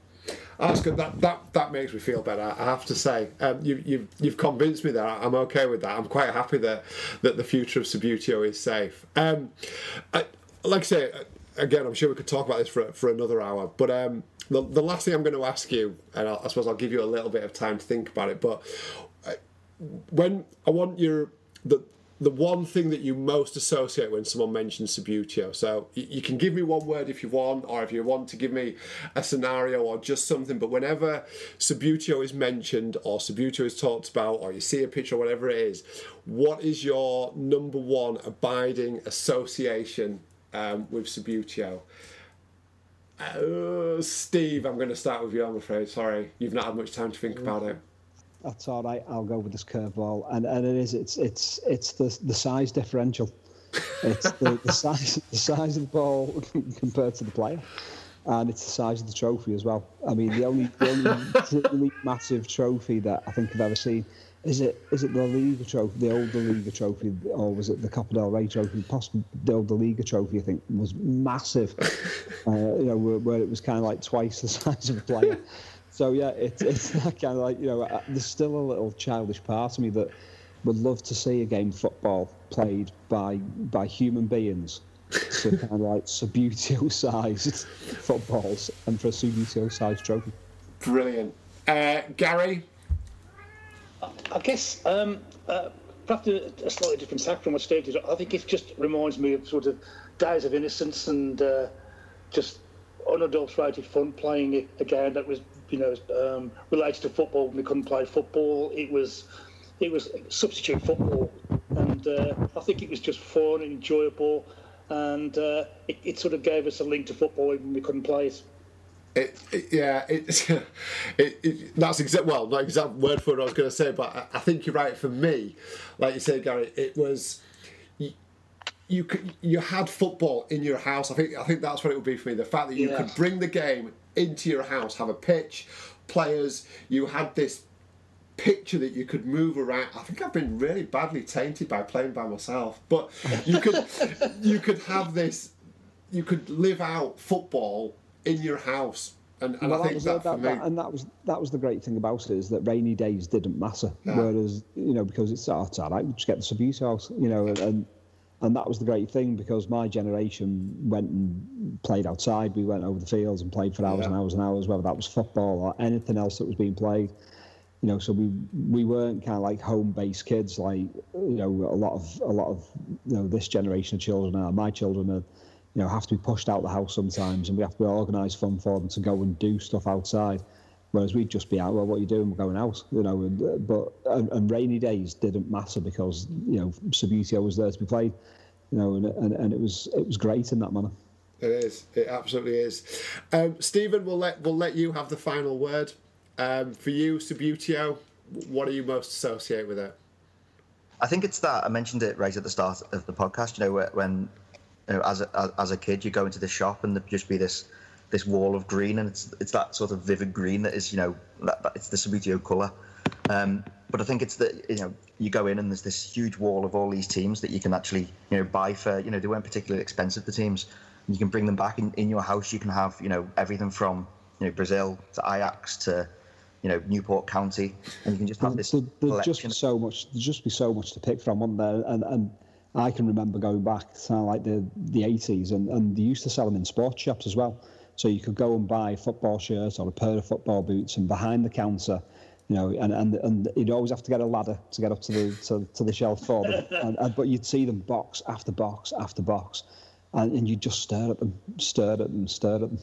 Oh, that's good. That that that makes me feel better. I have to say, um, you you've you've convinced me that I'm okay with that. I'm quite happy that that the future of Subbuteo is safe. Um, I, like I say, again, I'm sure we could talk about this for for another hour. But um, the the last thing I'm going to ask you, and I'll, I suppose I'll give you a little bit of time to think about it. But when I want your the. The one thing that you most associate when someone mentions Subbuteo. So you can give me one word if you want, or if you want to give me a scenario or just something. But whenever Subbuteo is mentioned or Subbuteo is talked about or you see a picture or whatever it is, what is your number one abiding association um, with Subbuteo? Uh, Steve, I'm going to start with you, I'm afraid. Sorry, you've not had much time to think about it. That's all right. I'll go with this curveball, and and it is. It's it's it's the the size differential. It's the, the size the size of the ball compared to the player, and it's the size of the trophy as well. I mean, the only the only truly massive trophy that I think I've ever seen is it is it the Liga trophy, the old Liga trophy, or was it the Copa del Rey trophy? Possibly the old Liga trophy. I think was massive. uh, you know, where, where it was kind of like twice the size of the player. So yeah, it's it's that kind of like, you know, there's still a little childish part of me that would love to see a game of football played by by human beings, so kind of like Subbuteo-sized footballs, and for a Subbuteo-sized trophy. Brilliant, uh, Gary. I guess um, uh, perhaps a slightly different tack from what Steve did. I think it just reminds me of sort of days of innocence and uh, just unadulterated fun playing a game that was, you know, um, related to football when we couldn't play football. It was, it was substitute football, and uh, I think it was just fun and enjoyable, and uh, it, it sort of gave us a link to football when we couldn't play it. It, it, yeah, it, it, it, that's exact. Well, not exact word for what I was going to say, but I, I think you're right. For me, like you said, Gary, it was you, you could you had football in your house. I think I think that's what it would be for me. The fact that you yeah. could bring the game into your house have a pitch, players. You had this picture that you could move around. I think I've been really badly tainted by playing by myself, but you could you could have this. You could live out football in your house. And, and well, I think that, that, that for that, me, and that was that was the great thing about it, is that rainy days didn't matter. Yeah. Whereas, you know, because it's, oh, it's all right, we just get the Subbuteo house, you know, and, and and that was the great thing, because my generation went and played outside. We went over the fields and played for hours Yeah. and hours and hours, whether that was football or anything else that was being played. You know, so we we weren't kind of like home-based kids, like, you know, a lot of a lot of you know this generation of children are. My children are. You know, have to be pushed out the house sometimes, and we have to organise fun for them to go and do stuff outside. Whereas we'd just be out. Well, what are you doing? We're going out. You know, and, uh, but and, and rainy days didn't matter, because you know Subbuteo was there to be played. You know, and and, and it was it was great in that manner. it is. It absolutely is. Um, Stephen, we'll let we'll let you have the final word. Um, for you, Subbuteo, what do you most associate with it? I think it's that I mentioned it right at the start of the podcast. You know, when you know, as a, as a kid, you go into the shop and there'd just be this this wall of green, and it's it's that sort of vivid green that is, you know, that, that it's the Subbuteo colour. Um, but I think it's that, you know, you go in and there's this huge wall of all these teams that you can actually, you know, buy for, you know, they weren't particularly expensive, the teams. And you can bring them back in, in your house. You can have, you know, everything from, you know, Brazil to Ajax to, you know, Newport County, and you can just have this There, there'd collection. just be so much. There'd just be so much to pick from, wasn't there? And and I can remember going back to like the the eighties, and and they used to sell them in sports shops as well. So you could go and buy a football shirt or a pair of football boots, and behind the counter, you know, and and, and you'd always have to get a ladder to get up to the to, to the shelf for them. And, and, but you'd see them box after box after box, and, and you'd just stare at them, stare at them, stare at them.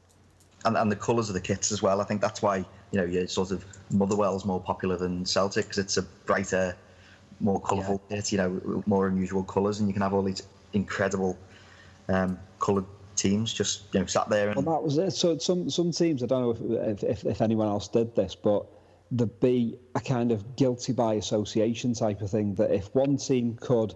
And, and the colours of the kits as well. I think that's why, you know, you're sort of Motherwell's more popular than Celtic, because it's a brighter, more colourful Yeah. kit, you know, more unusual colours, and you can have all these incredible um, coloured teams just, you know, sat there. And Well, that was it. So some some teams, I don't know if if, if anyone else did this, but there'd be a kind of guilty by association type of thing, that if one team could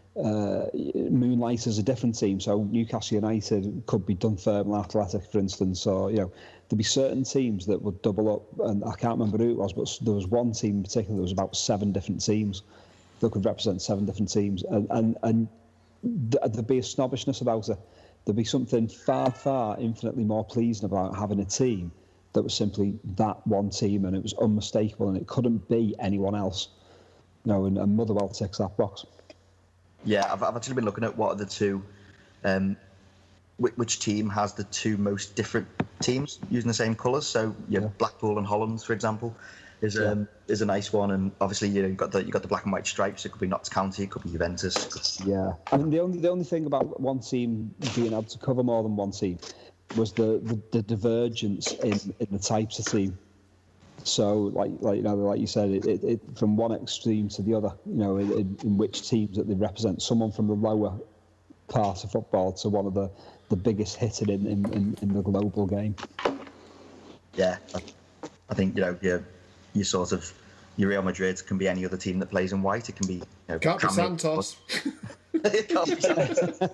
uh, moonlight as a different team, so Newcastle United could be Dunfermline Athletic, for instance, or, you know, there'd be certain teams that would double up, and I can't remember who it was, but there was one team in particular, there was about seven different teams that could represent seven different teams, and and, and there'd be a snobbishness about it. There'd be something far, far infinitely more pleasing about having a team that was simply that one team, and it was unmistakable, and it couldn't be anyone else. You know, and, and Motherwell ticks that box. yeah, I've, I've actually been looking at what are the two, um, which, which team has the two most different teams using the same colours. So you know, Yeah. Blackpool and Holland, for example, is um, is a nice one, and obviously you know, you've got the you got the black and white stripes. It could be Notts County, it could be Juventus. It could- Yeah, I mean the only the only thing about one team being able to cover more than one team was the, the, the divergence in, in the types of team. So like like you know like you said, it, it, it from one extreme to the other. You know, in, in, in which teams that they represent. Someone from the lower part of football to one of the, the biggest hitting in, in, in, in the global game. Yeah, I, I think you know you you sort of your Real Madrid can be any other team that plays in white. It can be, you know, Can't be Cammy, Santos. it can't be Santos.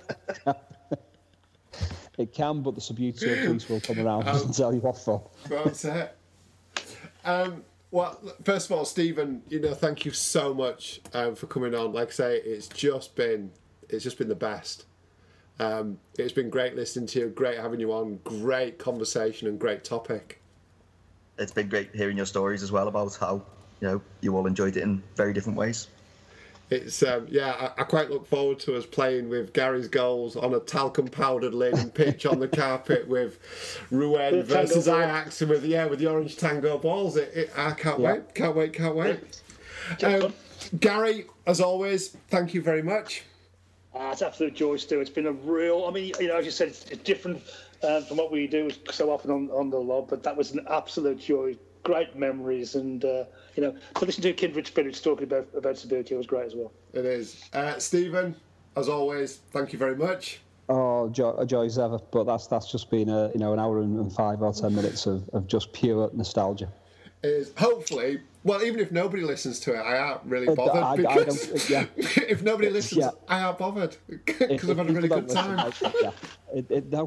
It can, but the Subbuteo police will come around and tell you what for. That's it. Um, well, first of all, Stephen, you know, thank you so much um, for coming on. Like I say, it's just been, it's just been the best. Um, it's been great listening to you. Great having you on. Great conversation and great topic. It's been great hearing your stories as well about how, you know, you all enjoyed it in very different ways. It's um, yeah, I, I quite look forward to us playing with Gary's goals on a talcum powdered laden pitch on the carpet with Rouen With tango versus ball. Ajax, and with yeah, with the orange tango balls. It, it, I can't Yeah. wait, can't wait, can't wait. Just Um, Gary, as always, thank you very much. Ah, it's absolute joy, Stu. It's been a real. I mean, you know, as you said, it's, it's different uh, from what we do so often on, on the Lob, but that was an absolute joy. Great memories, and uh, you know, to listen to Kindred Spirits talking about about Subbuteo was great as well. It is. Uh, Stephen, as always, thank you very much. Oh, joy, a joy as ever. But that's that's just been a you know an hour and five or ten minutes of, of just pure nostalgia. It is hopefully, well, even if nobody listens to it, I aren't really bothered. I- I because don't- yeah. if nobody listens, Yeah. I aren't bothered because I've had a really people good don't time. listen, I- yeah, it, it, no,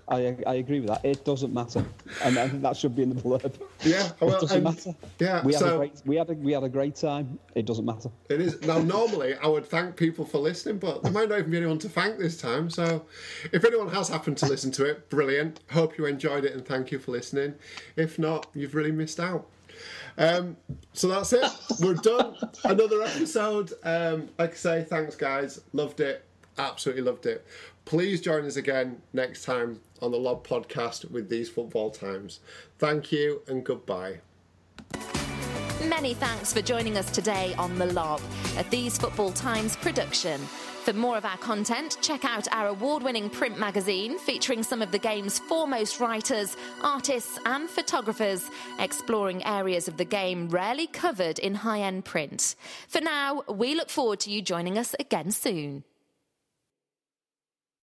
I I agree with that. It doesn't matter, and I think that should be in the blurb. Yeah, well, it doesn't and, matter. Yeah, we had so a great we had a we had a great time. It doesn't matter. It is now. Normally, I would thank people for listening, but there might not even be anyone to thank this time. So, if anyone has happened to listen to it, brilliant. Hope you enjoyed it, and thank you for listening. If not, you've really missed out. Um, so that's it. We're done. Another episode. Um, like I say, thanks, guys. Loved it. Absolutely loved it. Please join us again next time on the Lob Podcast with These Football Times. Thank you and goodbye. Many thanks for joining us today on The Lob, a These Football Times production. For more of our content, check out our award-winning print magazine featuring some of the game's foremost writers, artists and photographers, exploring areas of the game rarely covered in high-end print. For now, we look forward to you joining us again soon.